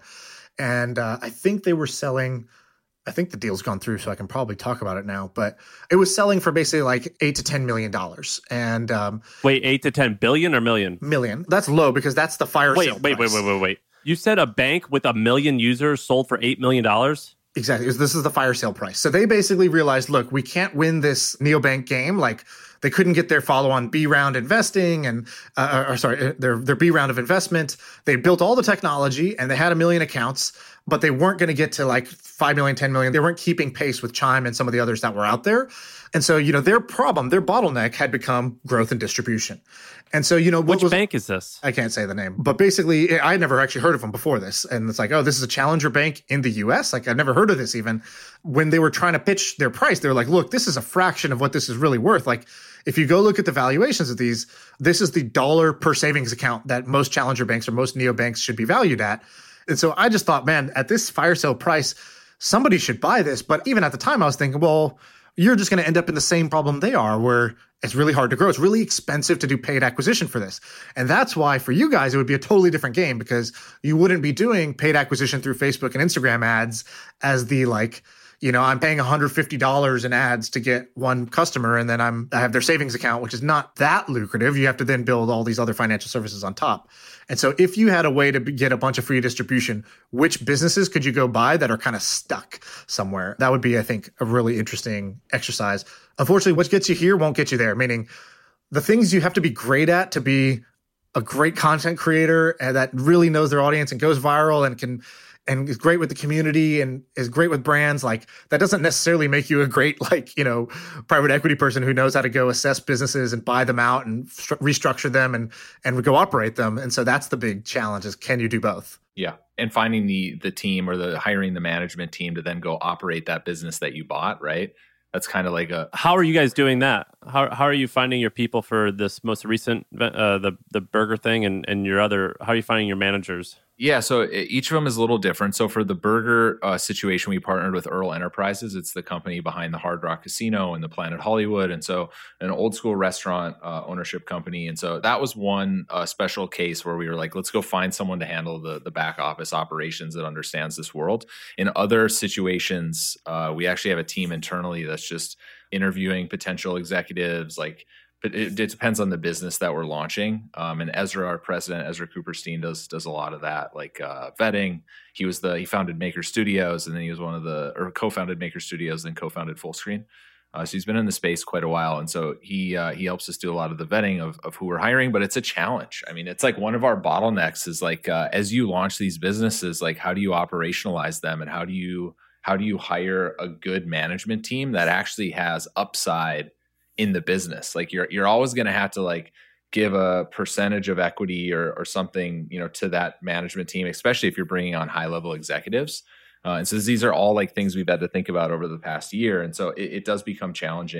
Speaker 3: And uh, I think they were selling... I think the deal's gone through, so I can probably talk about it now. But it was selling for basically like eight to ten million dollars. And um,
Speaker 5: wait, eight to ten billion or million?
Speaker 3: Million. That's low because that's the fire
Speaker 5: wait,
Speaker 3: sale
Speaker 5: wait,
Speaker 3: price.
Speaker 5: Wait, wait, wait, wait. You said a bank with a million users sold for eight million dollars?
Speaker 3: Exactly. This is the fire sale price. So they basically realized, look, we can't win this neobank game. Like, they couldn't get their follow-on B round investing and, uh, or sorry, their their B round of investment. They built all the technology and they had a million accounts, but they weren't going to get to like five million, ten million. They weren't keeping pace with Chime and some of the others that were out there. And so, you know, their problem, their bottleneck had become growth and distribution. And so, you know, what
Speaker 5: which
Speaker 3: was,
Speaker 5: bank is this?
Speaker 3: I can't say the name, but basically I had never actually heard of them before this. And it's like, oh, this is a challenger bank in the U S. Like, I've never heard of this even. When they were trying to pitch their price, they were like, look, this is a fraction of what this is really worth. Like, if you go look at the valuations of these, this is the dollar per savings account that most challenger banks or most neobanks should be valued at. And so I just thought, man, at this fire sale price, somebody should buy this. But even at the time, I was thinking, well, you're just going to end up in the same problem they are, where it's really hard to grow. It's really expensive to do paid acquisition for this. And that's why for you guys, it would be a totally different game, because you wouldn't be doing paid acquisition through Facebook and Instagram ads as the like, you know, I'm paying one hundred fifty dollars in ads to get one customer, and then I'm I have their savings account, which is not that lucrative. You have to then build all these other financial services on top. And so if you had a way to get a bunch of free distribution, which businesses could you go buy that are kind of stuck somewhere? That would be, I think, a really interesting exercise. Unfortunately, what gets you here won't get you there, meaning the things you have to be great at to be a great content creator and that really knows their audience and goes viral and can and is great with the community and is great with brands, like that doesn't necessarily make you a great, like, you know, private equity person who knows how to go assess businesses and buy them out and stru- restructure them and and go operate them. And so that's the big challenge, is can you do both?
Speaker 4: Yeah. And finding the the team or the hiring the management team to then go operate that business that you bought, right? That's kind of like a...
Speaker 5: How are you guys doing that? How how are you finding your people for this most recent, uh, the the burger thing and, and your other, how are you finding your managers?
Speaker 4: Yeah, so each of them is a little different. So for the burger uh, situation, we partnered with Earl Enterprises. It's the company behind the Hard Rock Casino and the Planet Hollywood. And so an old school restaurant uh, ownership company. And so that was one uh, special case where we were like, let's go find someone to handle the, the back office operations that understands this world. In other situations, uh, we actually have a team internally that's just interviewing potential executives, like, but it, it depends on the business that we're launching. Um, and Ezra, our president, Ezra Cooperstein, does does a lot of that, like uh, vetting. He was the he founded Maker Studios, and then he was one of the or co-founded Maker Studios, then co-founded Fullscreen. Uh, so he's been in the space quite a while, and so he uh, he helps us do a lot of the vetting of of who we're hiring. But it's a challenge. I mean, it's like one of our bottlenecks is like uh, as you launch these businesses, like how do you operationalize them, and how do you how do you hire a good management team that actually has upside in the business? Like you're you're always going to have to like give a percentage of equity or or something, you know, to that management team, especially if you're bringing on high level executives. Uh, and so these are all like things we've had to think about over the past year. And so it, it does become challenging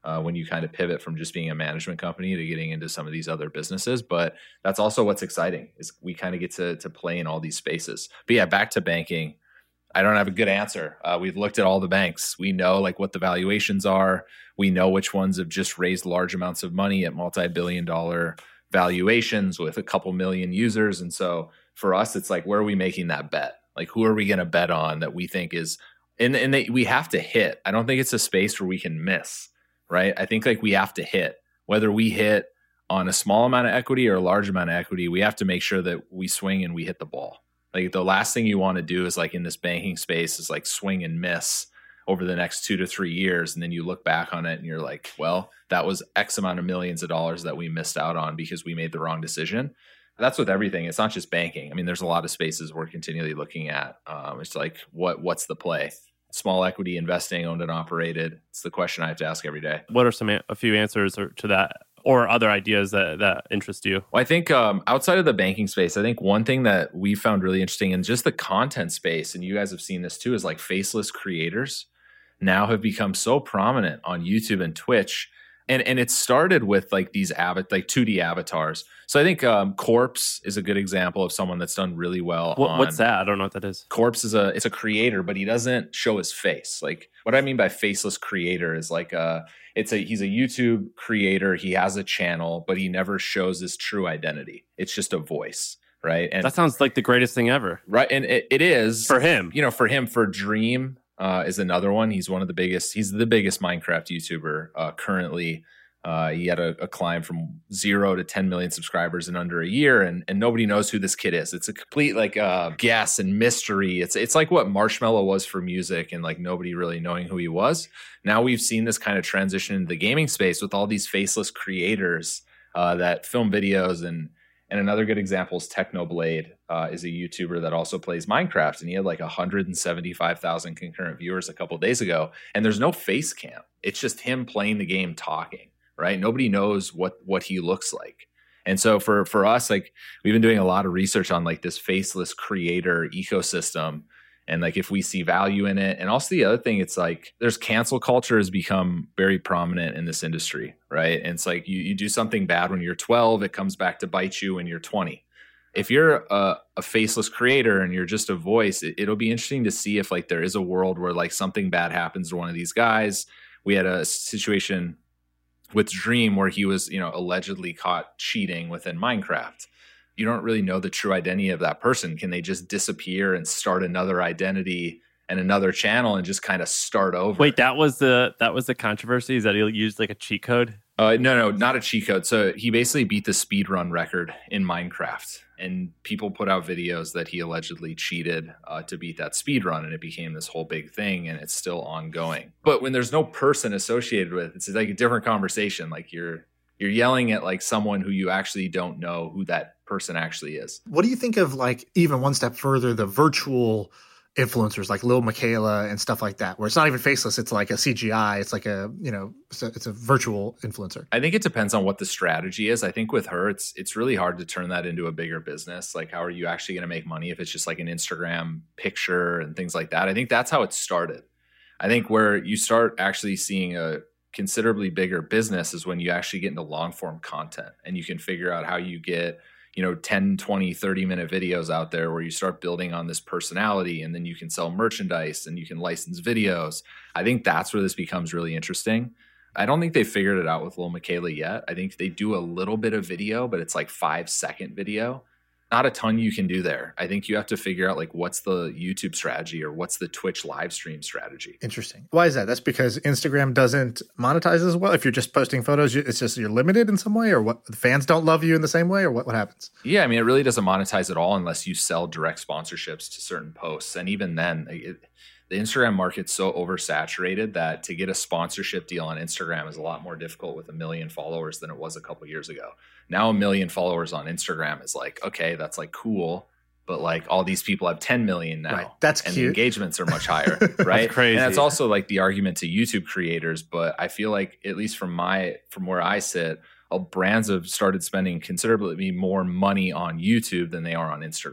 Speaker 4: uh, when you kind of pivot from just being a management company to getting into some of these other businesses. But that's also what's exciting, is we kind of get to to play in all these spaces. But yeah, back to banking. I don't have a good answer. Uh, we've looked at all the banks. We know like what the valuations are. We know which ones have just raised large amounts of money at multi-billion dollar valuations with a couple million users. And so for us, it's like, where are we making that bet? Like, who are we going to bet on that we think is, and, and they, we have to hit. I don't think it's a space where we can miss, right? I think like we have to hit. Whether we hit on a small amount of equity or a large amount of equity, we have to make sure that we swing and we hit the ball. Like the last thing you want to do is like in this banking space is like swing and miss over the next two to three years. And then you look back on it and you're like, well, that was X amount of millions of dollars that we missed out on because we made the wrong decision. That's with everything. It's not just banking. I mean, there's a lot of spaces we're continually looking at. Um, it's like, what what's the play? Small equity investing, owned and operated. It's the question I have to ask every day.
Speaker 5: What are some a few answers to that, or other ideas that, that interest you?
Speaker 4: Well, I think um, outside of the banking space, I think one thing that we found really interesting in just the content space, and you guys have seen this too, is like faceless creators now have become so prominent on YouTube and Twitch. And and it started with like these avat like two D avatars. So I think um, Corpse is a good example of someone that's done really well.
Speaker 5: What,
Speaker 4: on,
Speaker 5: what's that? I don't know what that is.
Speaker 4: Corpse is a it's a creator, but he doesn't show his face. Like what I mean by faceless creator is like a it's a he's a YouTube creator. He has a channel, but he never shows his true identity. It's just a voice, right? And
Speaker 5: that sounds like the greatest thing ever,
Speaker 4: right? And it, it is
Speaker 5: for him.
Speaker 4: You know, for him, for Dream. Uh, is another one. He's one of the biggest. He's the biggest Minecraft YouTuber uh, currently. Uh, he had a, a climb from zero to ten million subscribers in under a year, and and nobody knows who this kid is. It's a complete like uh, guess and mystery. It's it's like what Marshmello was for music, and like nobody really knowing who he was. Now we've seen this kind of transition into the gaming space with all these faceless creators uh, that film videos and. And another good example is Technoblade, uh, is a YouTuber that also plays Minecraft, and he had like one hundred seventy-five thousand concurrent viewers a couple of days ago. And there's no face cam; it's just him playing the game, talking. Right? Nobody knows what what he looks like. And so for for us, like we've been doing a lot of research on like this faceless creator ecosystem, and like if we see value in it. And also the other thing, it's like there's cancel culture has become very prominent in this industry, right? And it's like you, you do something bad when you're twelve, it comes back to bite you when you're twenty. If you're a, a faceless creator and you're just a voice, it, it'll be interesting to see if like there is a world where like something bad happens to one of these guys. We had a situation with Dream where he was, you know, allegedly caught cheating within Minecraft. You don't really know the true identity of that person. Can they just disappear and start another identity and another channel and just kind of start over?
Speaker 5: Wait, that was the that was the controversy? Is that he used like a cheat code?
Speaker 4: Uh, no, no, not a cheat code. So he basically beat the speedrun record in Minecraft. And people put out videos that he allegedly cheated uh, to beat that speedrun. And it became this whole big thing, and it's still ongoing. But when there's no person associated with it, it's like a different conversation. Like you're you're yelling at like someone who you actually don't know who that person actually is.
Speaker 3: What do you think of like even one step further, the virtual influencers like Lil Michaela and stuff like that, where it's not even faceless, it's like a C G I, it's like a, you know, it's a, it's a virtual influencer?
Speaker 4: I think it depends on what the strategy is. I think with her, it's it's really hard to turn that into a bigger business. Like, how are you actually going to make money if it's just like an Instagram picture and things like that? I think that's how it started. I think where you start actually seeing a considerably bigger business is when you actually get into long form content and you can figure out how you get, you know, ten, twenty, thirty minute videos out there where you start building on this personality, and then you can sell merchandise and you can license videos. I think that's where this becomes really interesting. I don't think they figured it out with Lil Michaela yet. I think they do a little bit of video, but it's like five second video. Not a ton you can do there. I think you have to figure out like what's the YouTube strategy or what's the Twitch live stream strategy.
Speaker 3: Interesting. Why is that? That's because Instagram doesn't monetize as well. If you're just posting photos, it's just you're limited in some way, or what? The fans don't love you in the same way, or what? What happens?
Speaker 4: Yeah, I mean, it really doesn't monetize at all unless you sell direct sponsorships to certain posts, and even then, it, the Instagram market's so oversaturated that to get a sponsorship deal on Instagram is a lot more difficult with a million followers than it was a couple years ago. Now a million followers on Instagram is like, okay, that's like cool, but like all these people have ten million now.
Speaker 3: Right. That's
Speaker 4: and
Speaker 3: cute.
Speaker 4: The engagements are much higher, right?
Speaker 5: That's crazy.
Speaker 4: And that's also like the argument to YouTube creators, but I feel like at least from my from where I sit, all brands have started spending considerably more money on YouTube than they are on Instagram,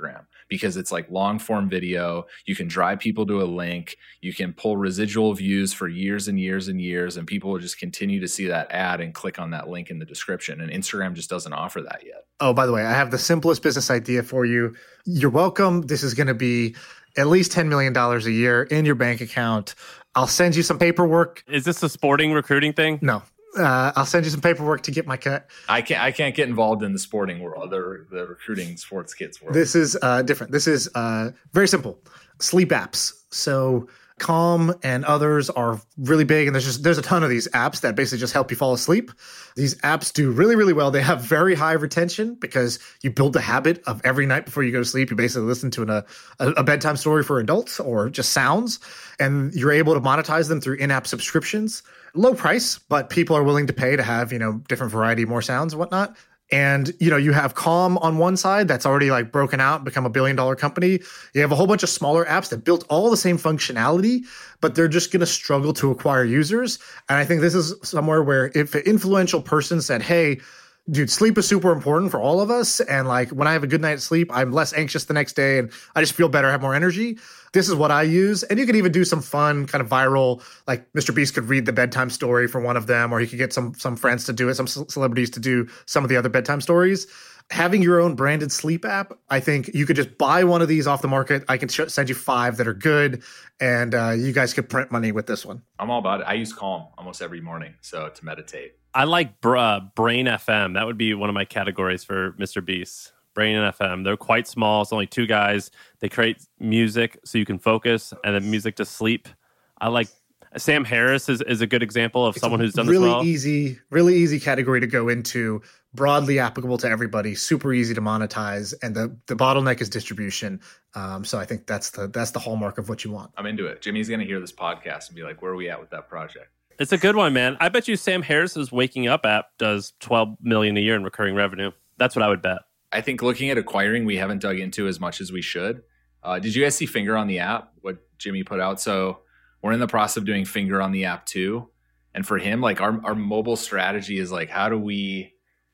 Speaker 4: because it's like long form video. You can drive people to a link. You can pull residual views for years and years and years, and people will just continue to see that ad and click on that link in the description. And Instagram just doesn't offer that yet.
Speaker 3: Oh, by the way, I have the simplest business idea for you. You're welcome. This is going to be at least ten million dollars a year in your bank account. I'll send you some paperwork.
Speaker 5: Is this a sporting recruiting thing?
Speaker 3: No. Uh, I'll send you some paperwork to get my cut.
Speaker 4: I can't. I can't get involved in the sporting world, the, the recruiting sports kids world.
Speaker 3: This is uh, different. This is uh, very simple. Sleep apps. So Calm and others are really big, and there's just there's a ton of these apps that basically just help you fall asleep. These apps do really, really well. They have very high retention because you build the habit of every night before you go to sleep, you basically listen to an, a, a bedtime story for adults or just sounds, and you're able to monetize them through in-app subscriptions. Low price, but people are willing to pay to have, you know, different variety, more sounds and whatnot. And, you know, you have Calm on one side that's already like broken out, become a billion dollar company. You have a whole bunch of smaller apps that built all the same functionality, but they're just going to struggle to acquire users. And I think this is somewhere where if an influential person said, hey, dude, sleep is super important for all of us. And like when I have a good night's sleep, I'm less anxious the next day and I just feel better, have more energy. This is what I use. And you could even do some fun kind of viral, like Mister Beast could read the bedtime story for one of them, or he could get some some friends to do it, some celebrities to do some of the other bedtime stories. Having your own branded sleep app, I think you could just buy one of these off the market. I can sh- send you five that are good, and uh, you guys could print money with this one.
Speaker 4: I'm all about it. I use Calm almost every morning, so to meditate.
Speaker 5: I like uh, Brain F M. That would be one of my categories for Mister Beast. Brain and F M. They're quite small. It's only two guys. They create music so you can focus, and then music to sleep. I like Sam Harris is, is a good example of
Speaker 3: it's
Speaker 5: someone who's done
Speaker 3: really
Speaker 5: this well.
Speaker 3: easy, really easy category to go into. Broadly applicable to everybody. Super easy to monetize, and the the bottleneck is distribution. Um, so I think that's the that's the hallmark of what you want.
Speaker 4: I'm into it. Jimmy's going to hear this podcast and be like, "Where are we at with that project?"
Speaker 5: It's a good one, man. I bet you Sam Harris's Waking Up app does twelve million dollars a year in recurring revenue. That's what I would bet.
Speaker 4: I think looking at acquiring, we haven't dug into as much as we should. Uh, did you guys see Finger on the app, what Jimmy put out? So we're in the process of doing Finger on the app too. And for him, like our, our mobile strategy is like, how do we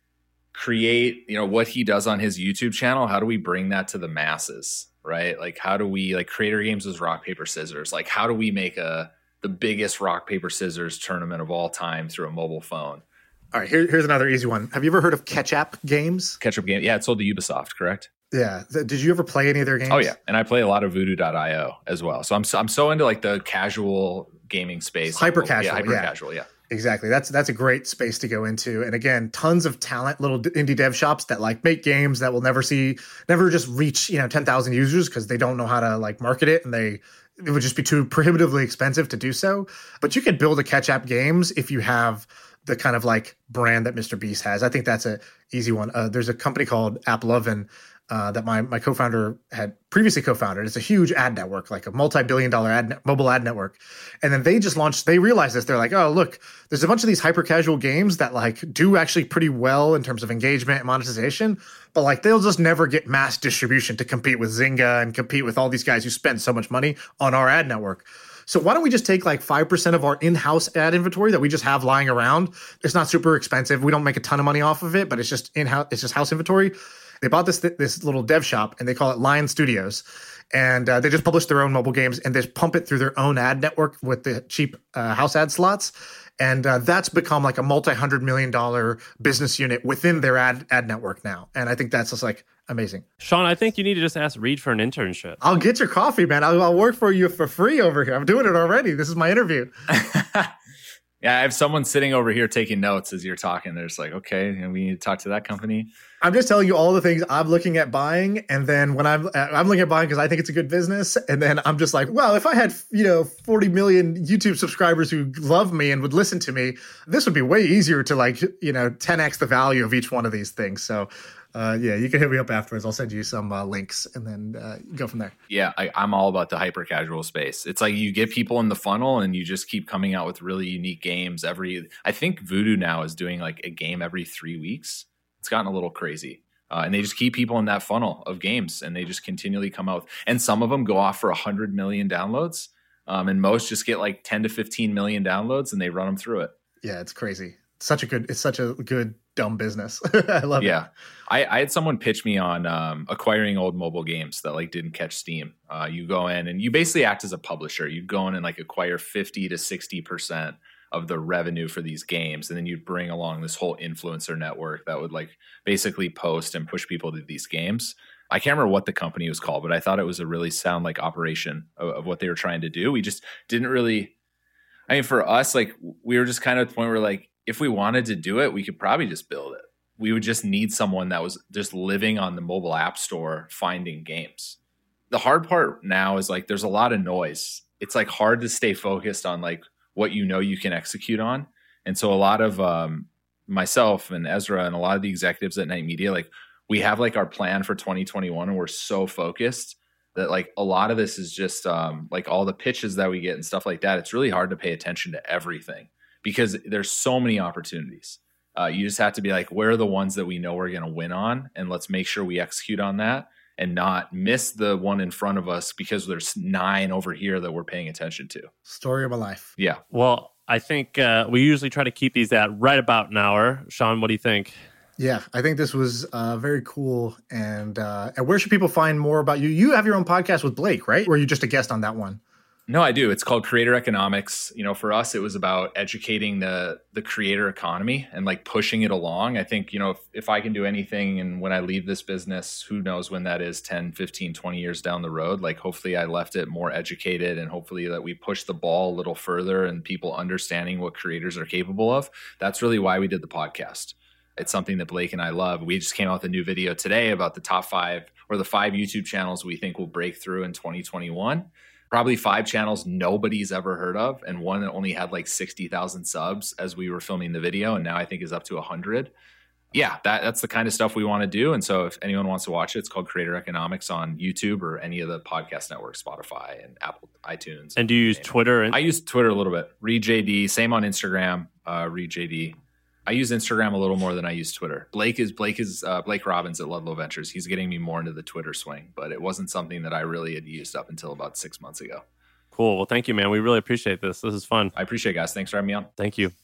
Speaker 4: create, you know, what he does on his YouTube channel? How do we bring that to the masses, right? Like, how do we, like Creator Games was rock, paper, scissors. Like, how do we make a the biggest rock, paper, scissors tournament of all time through a mobile phone?
Speaker 3: All right, here, here's another easy one. Have you ever heard of Ketchup Games?
Speaker 4: Ketchup Game. Yeah, it's sold to Ubisoft, correct?
Speaker 3: Yeah. Did you ever play any of their games?
Speaker 4: Oh, yeah. And I play a lot of voodoo dot io as well. So I'm so, I'm so into like the casual gaming space.
Speaker 3: Hyper casual.
Speaker 4: Yeah, hyper
Speaker 3: yeah.
Speaker 4: casual. Yeah.
Speaker 3: Exactly. That's that's a great space to go into. And again, tons of talent, little indie dev shops that like make games that will never see, never just reach, you know, ten thousand users because they don't know how to like market it, and they it would just be too prohibitively expensive to do so. But you could build a Ketchup Games if you have the kind of like brand that Mister Beast has. I think that's a easy one. Uh, there's a company called AppLovin uh, that my my co-founder had previously co-founded. It's a huge ad network, like a multi-billion dollar ad ne- mobile ad network. And then they just launched, they realized this. They're like, oh, look, there's a bunch of these hyper casual games that like do actually pretty well in terms of engagement and monetization, but like they'll just never get mass distribution to compete with Zynga and compete with all these guys who spend so much money on our ad network. So why don't we just take like five percent of our in-house ad inventory that we just have lying around? It's not super expensive. We don't make a ton of money off of it, but it's just in-house, it's just house inventory. They bought this this little dev shop and they call it Lion Studios. And uh, they just publish their own mobile games and they just pump it through their own ad network with the cheap uh, house ad slots. And uh, that's become like a multi-hundred million dollar business unit within their ad ad network now. And I think that's just like amazing.
Speaker 5: Sean, I think you need to just ask Reed for an internship.
Speaker 3: I'll get your coffee, man. I'll, I'll work for you for free over here. I'm doing it already. This is my interview.
Speaker 4: Yeah, I have someone sitting over here taking notes as you're talking. They're just like, okay, and we need to talk to that company.
Speaker 3: I'm just telling you all the things I'm looking at buying, and then when I'm I'm looking at buying because I think it's a good business, and then I'm just like, well, if I had you know forty million YouTube subscribers who love me and would listen to me, this would be way easier to like you know ten x the value of each one of these things. So. Uh, yeah, you can hit me up afterwards. I'll send you some uh, links and then uh, go from there.
Speaker 4: Yeah, I, I'm all about the hyper casual space. It's like you get people in the funnel and you just keep coming out with really unique games every. I think Voodoo now is doing like a game every three weeks. It's gotten a little crazy, uh, and they just keep people in that funnel of games, and they just continually come out. And some of them go off for a hundred million downloads, um, and most just get like ten to fifteen million downloads, and they run them through it.
Speaker 3: Yeah, it's crazy. such a good, it's such a good dumb business. I love
Speaker 4: yeah.
Speaker 3: it.
Speaker 4: Yeah. I, I had someone pitch me on um, acquiring old mobile games that like didn't catch steam. Uh, you go in and you basically act as a publisher. You go in and like acquire fifty to sixty percent of the revenue for these games. And then you'd bring along this whole influencer network that would like basically post and push people to these games. I can't remember what the company was called, but I thought it was a really sound like operation of, of what they were trying to do. We just didn't really, I mean, for us, like we were just kind of at the point where like, if we wanted to do it, we could probably just build it. We would just need someone that was just living on the mobile app store, finding games. The hard part now is like, there's a lot of noise. It's like hard to stay focused on like what you know you can execute on. And so a lot of um, myself and Ezra and a lot of the executives at Knight Media, like we have like our plan for twenty twenty-one and we're so focused that like a lot of this is just um, like all the pitches that we get and stuff like that. It's really hard to pay attention to everything because there's so many opportunities. Uh, you just have to be like, where are the ones that we know we're going to win on? And let's make sure we execute on that and not miss the one in front of us because there's nine over here that we're paying attention to.
Speaker 3: Story of my life.
Speaker 4: Yeah.
Speaker 5: Well, I think uh, we usually try to keep these at right about an hour. Sean, what do you think?
Speaker 3: Yeah, I think this was uh, very cool. And uh, and where should people find more about you? You have your own podcast with Blake, right? Or are you just a guest on that one?
Speaker 4: No, I do. It's called Creator Economics. You know, for us, it was about educating the the creator economy and like pushing it along. I think, you know, if, if I can do anything and when I leave this business, who knows when that is, ten, fifteen, twenty years down the road, like hopefully I left it more educated and hopefully that we push the ball a little further and people understanding what creators are capable of. That's really why we did the podcast. It's something that Blake and I love. We just came out with a new video today about the top five or the five YouTube channels we think will break through in twenty twenty-one. Probably five channels nobody's ever heard of, and one that only had like sixty thousand subs as we were filming the video, and now I think is up to one hundred. Yeah, that, that's the kind of stuff we want to do. And so if anyone wants to watch it, it's called Creator Economics on YouTube or any of the podcast networks, Spotify and Apple, iTunes.
Speaker 5: And do you use Twitter? And-
Speaker 4: I use Twitter a little bit. Reed J D, same on Instagram, uh, Reed J D. I use Instagram a little more than I use Twitter. Blake is Blake is uh, Blake Robbins at Ludlow Ventures. He's getting me more into the Twitter swing, but it wasn't something that I really had used up until about six months ago.
Speaker 5: Cool. Well, thank you, man. We really appreciate this. This is fun.
Speaker 4: I appreciate it, guys. Thanks for having me on.
Speaker 5: Thank you.